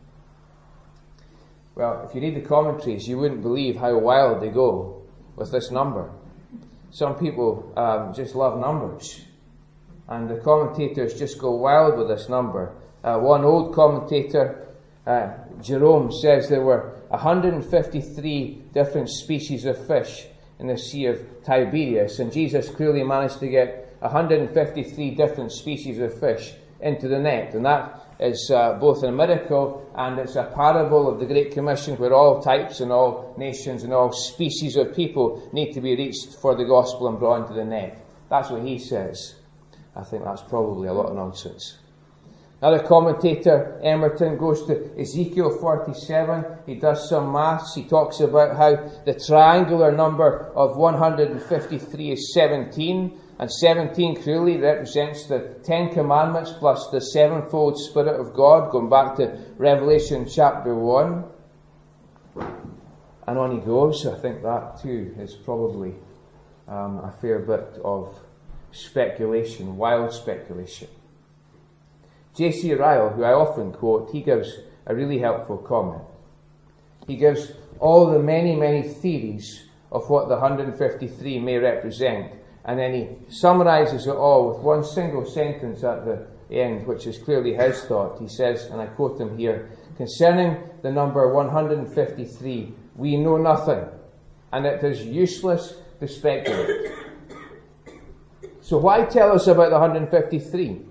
Well, if you read the commentaries, you wouldn't believe how wild they go with this number. Some people just love numbers, and the commentators just go wild with this number. One old commentator, Jerome, says there were 153 different species of fish in the Sea of Tiberias, and Jesus clearly managed to get 153 different species of fish into the net, and that is both a miracle and it's a parable of the Great Commission, where all types and all nations and all species of people need to be reached for the gospel and brought into the net. That's what he says. I think that's probably a lot of nonsense. Another commentator, Emerton, goes to Ezekiel 47. He does some maths. He talks about how the triangular number of 153 is 17. And 17 clearly represents the 10 Commandments plus the sevenfold Spirit of God, going back to Revelation chapter 1. And on he goes. I think that too is probably a fair bit of speculation, wild speculation. J.C. Ryle, who I often quote, he gives a really helpful comment. He gives all the many, many theories of what the 153 may represent, and then he summarises it all with one single sentence at the end, which is clearly his thought. He says, and I quote him here, "Concerning the number 153, we know nothing, and it is useless to speculate." So why tell us about the 153?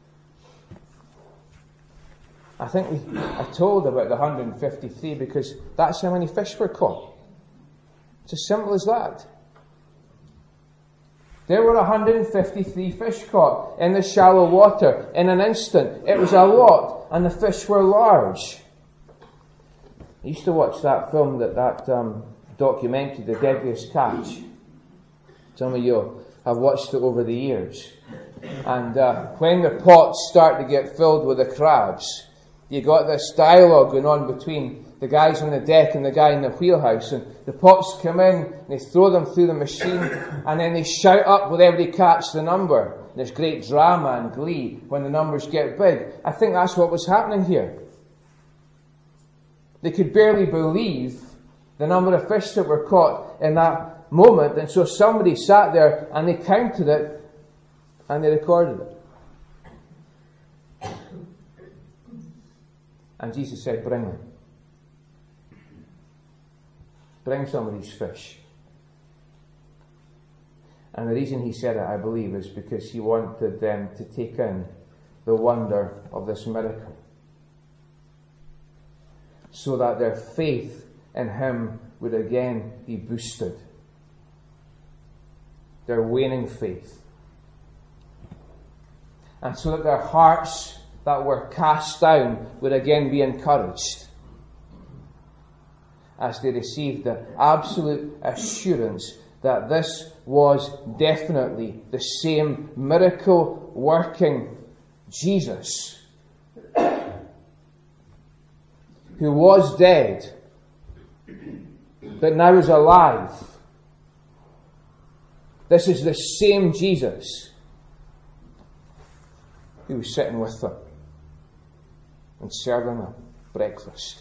I think we are told about the 153 because that's how many fish were caught. It's as simple as that. There were 153 fish caught in the shallow water in an instant. It was a lot, and the fish were large. I used to watch that film, that documentary, The Deadliest Catch. Some of you have watched it over the years. And when the pots start to get filled with the crabs, you got this dialogue going on between the guys on the deck and the guy in the wheelhouse, and the pots come in, and they throw them through the machine, and then they shout up with every catch the number. there's great drama and glee when the numbers get big. I think that's what was happening here. They could barely believe the number of fish that were caught in that moment, and so somebody sat there and they counted it and they recorded it. And Jesus said, bring them. Bring some of these fish. And the reason he said it, I believe, is because he wanted them to take in the wonder of this miracle, so that their faith in him would again be boosted. Their waning faith. And so that their hearts that were cast down would again be encouraged, as they received the absolute assurance that this was definitely the same miracle working Jesus who was dead but now is alive. This is the same Jesus who was sitting with them and serving them breakfast.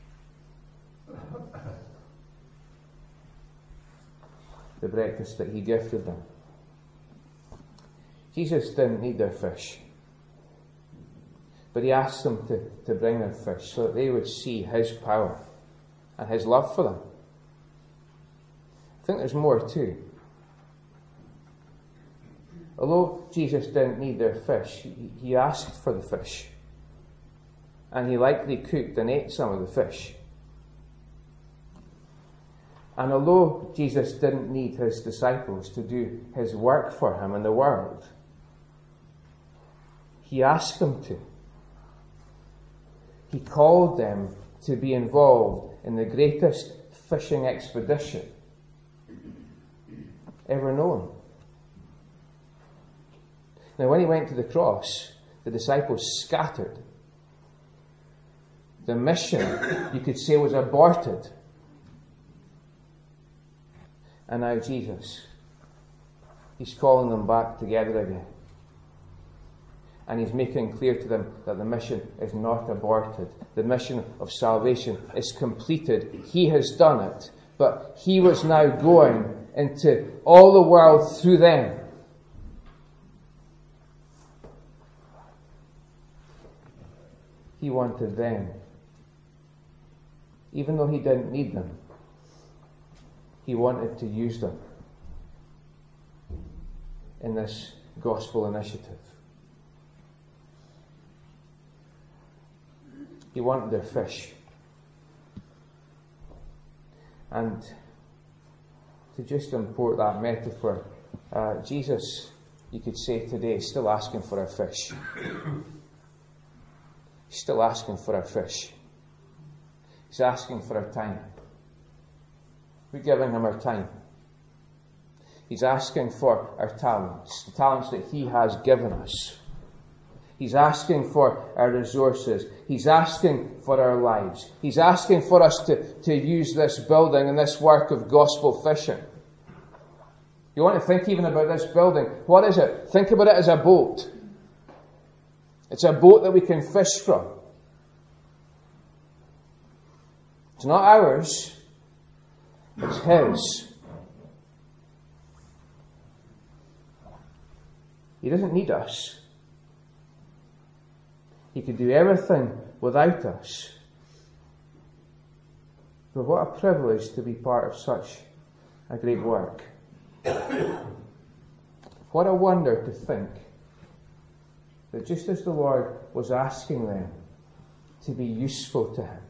The breakfast that he gifted them. Jesus didn't need their fish, but he asked them to bring their fish so that they would see his power and his love for them. I think there's more too. Although Jesus didn't need their fish, he asked for the fish. And he likely cooked and ate some of the fish. And although Jesus didn't need his disciples to do his work for him in the world, he asked them to. He called them to be involved in the greatest fishing expedition ever known. Now, when he went to the cross, the disciples scattered. The mission, you could say, was aborted. And now Jesus, he's calling them back together again. And he's making clear to them that the mission is not aborted. The mission of salvation is completed. He has done it. But he was now going into all the world through them. He wanted them. Even though he didn't need them, he wanted to use them in this gospel initiative. He wanted their fish. And to just import that metaphor, Jesus, you could say today, is still asking for our fish. He's still asking for our fish. He's asking for our time. We're giving him our time. He's asking for our talents, the talents that he has given us. He's asking for our resources. He's asking for our lives. He's asking for us to use this building and this work of gospel fishing. You want to think even about this building. What is it? Think about it as a boat. It's a boat that we can fish from. It's not ours. It's his. He doesn't need us. He could do everything without us. But what a privilege to be part of such a great work. What a wonder to think that just as the Lord was asking them to be useful to him,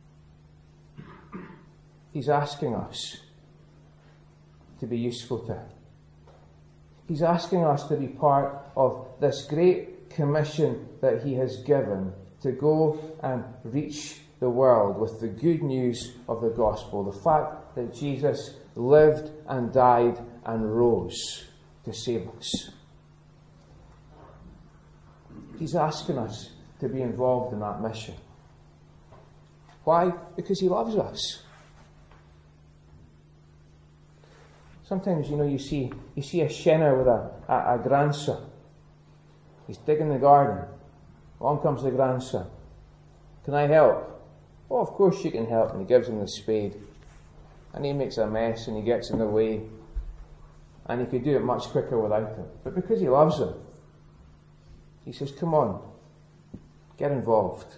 he's asking us to be useful to him. He's asking us to be part of this great commission that he has given to go and reach the world with the good news of the gospel. The fact that Jesus lived and died and rose to save us. He's asking us to be involved in that mission. Why? Because he loves us. Sometimes, you see a shinner with a grandson, He's digging the garden. Along comes the grandson. Can I help? Oh, of course you can help. And he gives him the spade. And he makes a mess and he gets in the way. And he could do it much quicker without him. But because he loves him, he says, come on, get involved.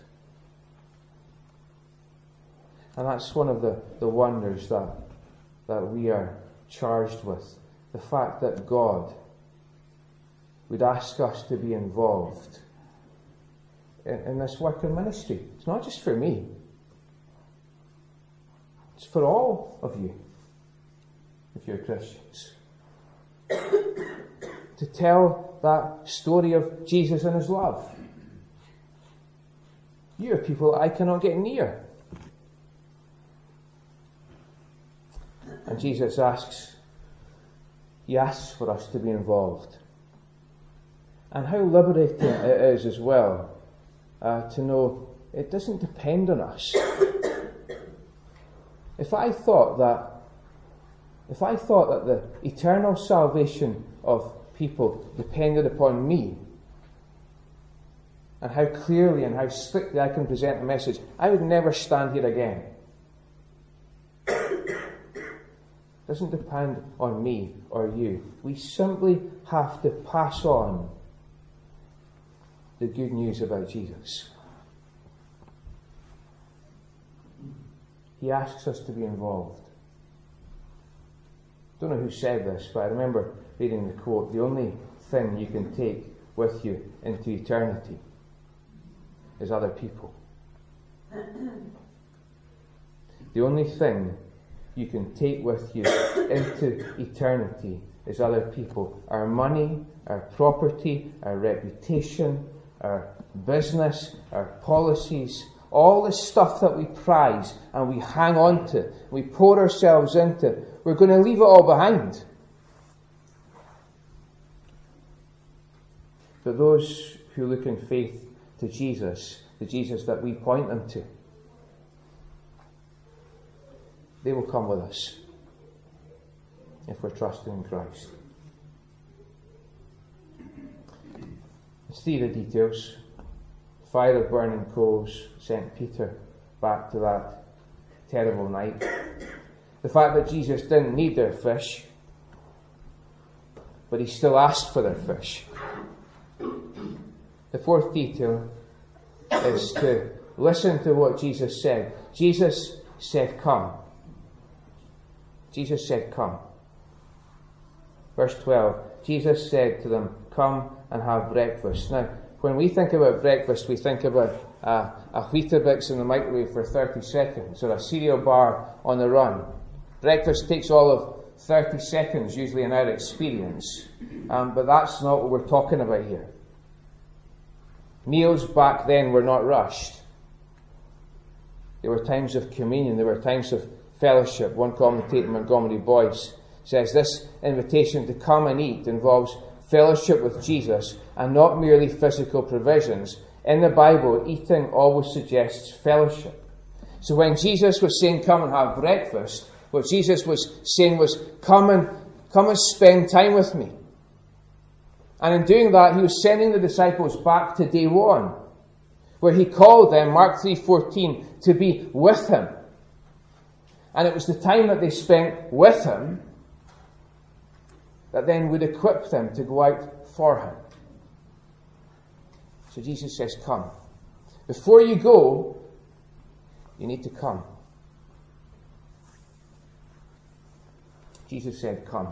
And that's one of the wonders that we are charged with. The fact that God would ask us to be involved in this work of ministry. It's not just for me. It's for all of you, if you're Christians. To tell that story of Jesus and his love. You are people I cannot get near. And Jesus asks for us to be involved. And how liberating it is as well to know it doesn't depend on us. If I thought that the eternal salvation of people depended upon me, and how clearly and how strictly I can present the message, I would never stand here again. It doesn't depend on me or you. We simply have to pass on the good news about Jesus. He asks us to be involved. I don't know who said this, but I remember reading the quote, the only thing you can take with you into eternity is other people. The only thing you can take with you into eternity is other people. Our money, our property, our reputation, our business, our policies, all the stuff that we prize and we hang on to, we pour ourselves into, we're going to leave it all behind. But those who look in faith to Jesus, the Jesus that we point them to, they will come with us if we're trusting in Christ. Let's see the details. Fire of burning coals sent Peter back to that terrible night. The fact that Jesus didn't need their fish, but he still asked for their fish. The fourth detail is to listen to what Jesus said. Jesus said, come. Jesus said, come. Verse 12, Jesus said to them, come and have breakfast. Now, when we think about breakfast, we think about a Weetabix in the microwave for 30 seconds, or a cereal bar on the run. Breakfast takes all of 30 seconds, usually in our experience. But that's not what we're talking about here. Meals back then were not rushed. There were times of communion, there were times of fellowship. One commentator, Montgomery Boyce, says this invitation to come and eat involves fellowship with Jesus and not merely physical provisions. In the Bible, eating always suggests fellowship. So when Jesus was saying, come and have breakfast, what Jesus was saying was, come and spend time with me. And in doing that, he was sending the disciples back to day one, where he called them, Mark 3:14, to be with him. And it was the time that they spent with him that then would equip them to go out for him. So Jesus says, come. Before you go, you need to come. Jesus said, come.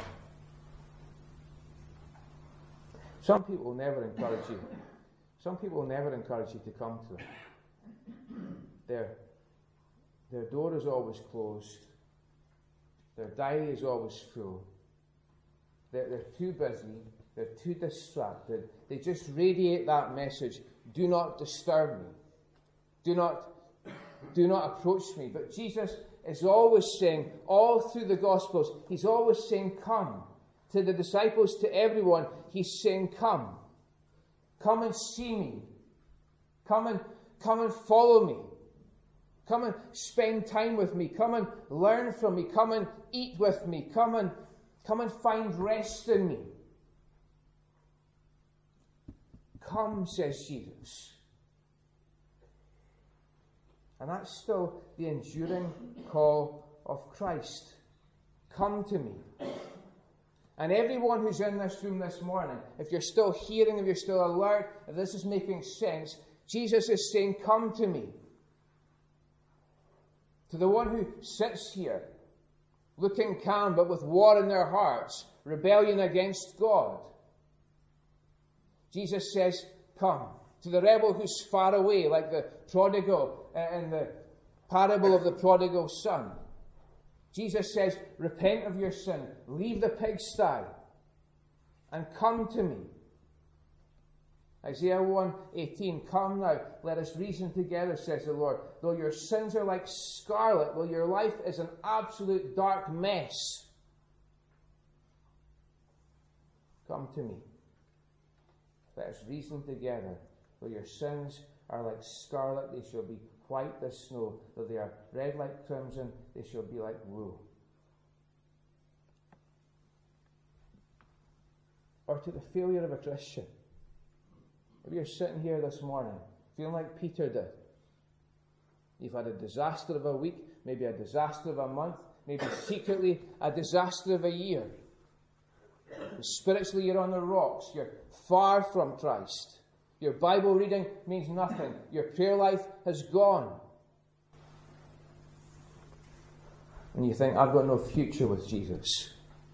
Some people will never encourage you. Some people will never encourage you to come to them. Their door is always closed. Their diary is always full. They're too busy. They're too distracted. They just radiate that message. Do not disturb me. Do not approach me. But Jesus is always saying, all through the Gospels, he's always saying, come. To the disciples, to everyone, he's saying, come. Come and see me. Come and follow me. Come and spend time with me. Come and learn from me. Come and eat with me. Come and find rest in me. Come, says Jesus. And that's still the enduring call of Christ. Come to me. And everyone who's in this room this morning, if you're still hearing, if you're still alert, if this is making sense, Jesus is saying, come to me. To the one who sits here, looking calm but with war in their hearts, rebellion against God. Jesus says, come. To the rebel who's far away, like the prodigal in the parable of the prodigal son. Jesus says, repent of your sin, leave the pigsty, and come to me. Isaiah 1:18, come now, let us reason together, says the Lord. Though your sins are like scarlet, though your life is an absolute dark mess, come to me. Let us reason together. Though your sins are like scarlet, they shall be white as snow. Though they are red like crimson, they shall be like wool. Or to the failure of a Christian. If you're sitting here this morning, feeling like Peter did, you've had a disaster of a week, maybe a disaster of a month, maybe secretly a disaster of a year. Spiritually, you're on the rocks. You're far from Christ. Your Bible reading means nothing. Your prayer life has gone. And you think, I've got no future with Jesus.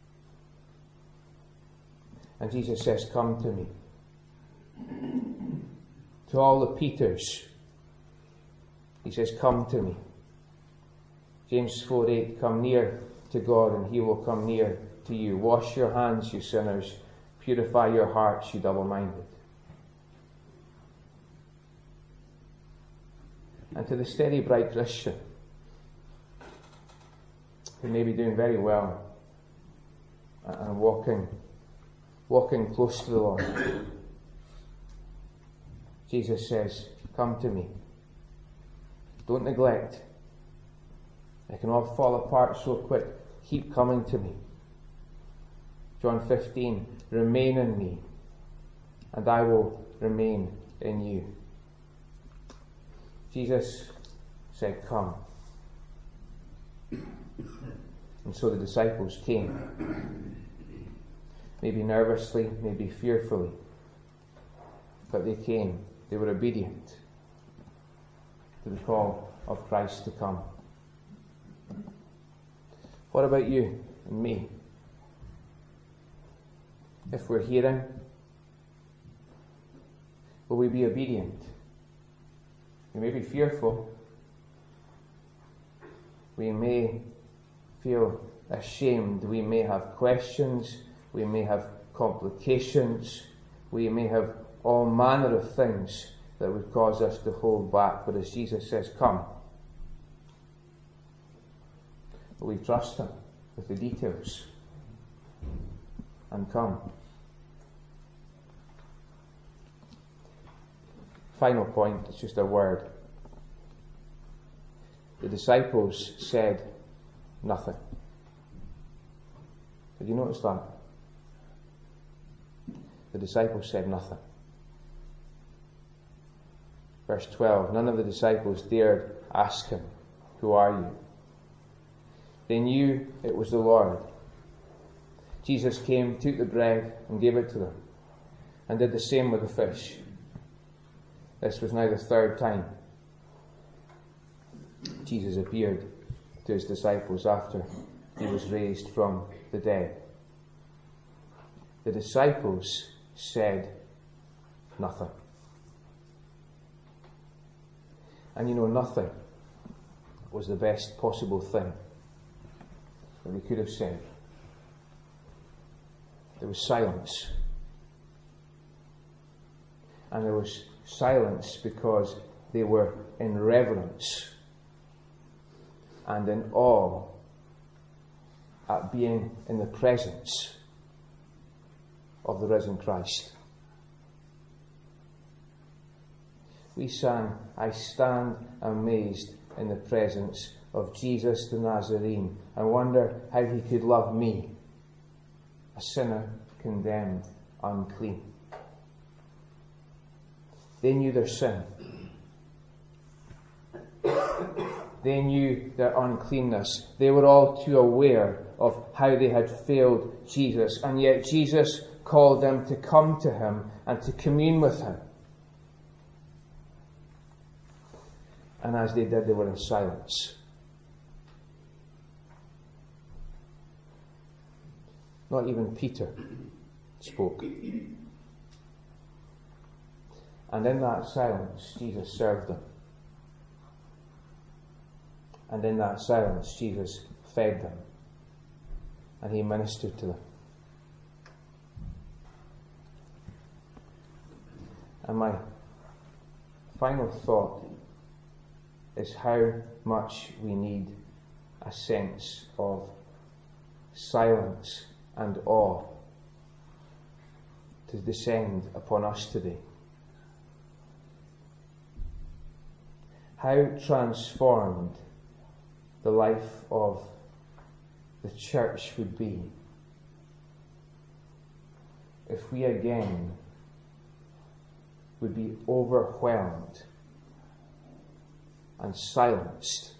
And Jesus says, come to me. To all the Peters, he says, come to me. James 4:8, come near to God and he will come near to you. Wash your hands, you sinners. Purify your hearts, you double-minded. And to the steady, bright Christian, who may be doing very well and walking close to the Lord, Jesus says, come to me. Don't neglect. It can all fall apart so quick. Keep coming to me. John 15, remain in me, and I will remain in you. Jesus said, come. And so the disciples came. Maybe nervously, maybe fearfully. But they came. They were obedient to the call of Christ to come. What about you and me? If we're hearing, will we be obedient? We may be fearful. We may feel ashamed. We may have questions. We may have complications. We may have all manner of things that would cause us to hold back. But as Jesus says, come. Will we trust him with the details? And come. Final point, it's just a word. The disciples said nothing. Did you notice that? The disciples said nothing. Verse 12, none of the disciples dared ask him, who are you? They knew it was the Lord. Jesus came, took the bread and gave it to them, and did the same with the fish. This was now the third time Jesus appeared to his disciples after he was raised from the dead. The disciples said nothing. And you know, nothing was the best possible thing that we could have said. There was silence. And there was silence because they were in reverence and in awe at being in the presence of the risen Christ. We sang, I stand amazed in the presence of Jesus the Nazarene, and wonder how he could love me, a sinner condemned unclean. They knew their sin. They knew their uncleanness. They were all too aware of how they had failed Jesus. And yet Jesus called them to come to him and to commune with him. And as they did, they were in silence. Not even Peter spoke. And in that silence, Jesus served them. And in that silence, Jesus fed them. And he ministered to them. And my final thought is how much we need a sense of silence and awe to descend upon us today. How transformed the life of the church would be if we again would be overwhelmed and silenced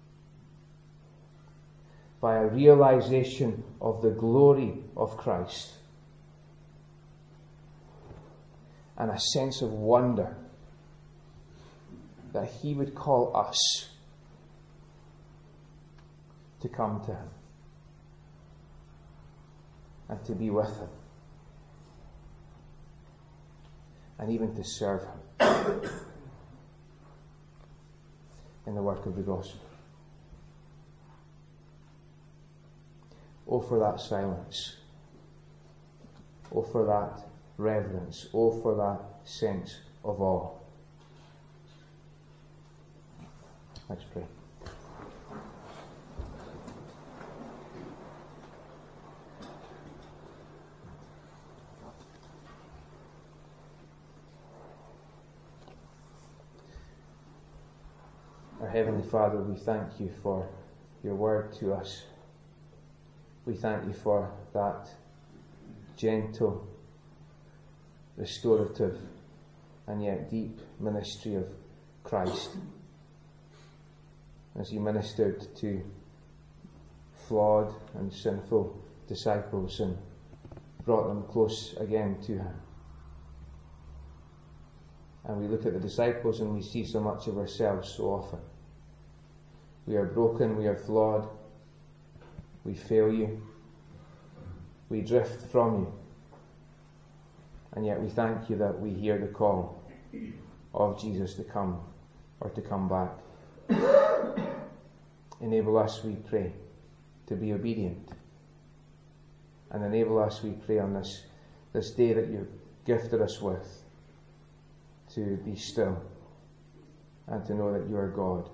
by a realization of the glory of Christ and a sense of wonder that he would call us to come to him and to be with him and even to serve him in the work of the gospel. Oh, for that silence. Oh, for that reverence. Oh, for that sense of awe. Let's pray. Our Heavenly Father, we thank you for your word to us. We thank you for that gentle, restorative, and yet deep ministry of Christ as he ministered to flawed and sinful disciples and brought them close again to him. And we look at the disciples and we see so much of ourselves so often. We are broken, we are flawed, we fail you, we drift from you. And yet we thank you that we hear the call of Jesus to come or to come back. Enable us, we pray, to be obedient. And enable us, we pray, on this day that you've gifted us with, to be still and to know that you are God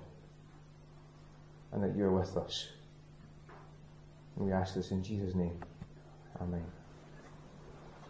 and that you are with us. And we ask this in Jesus' name. Amen.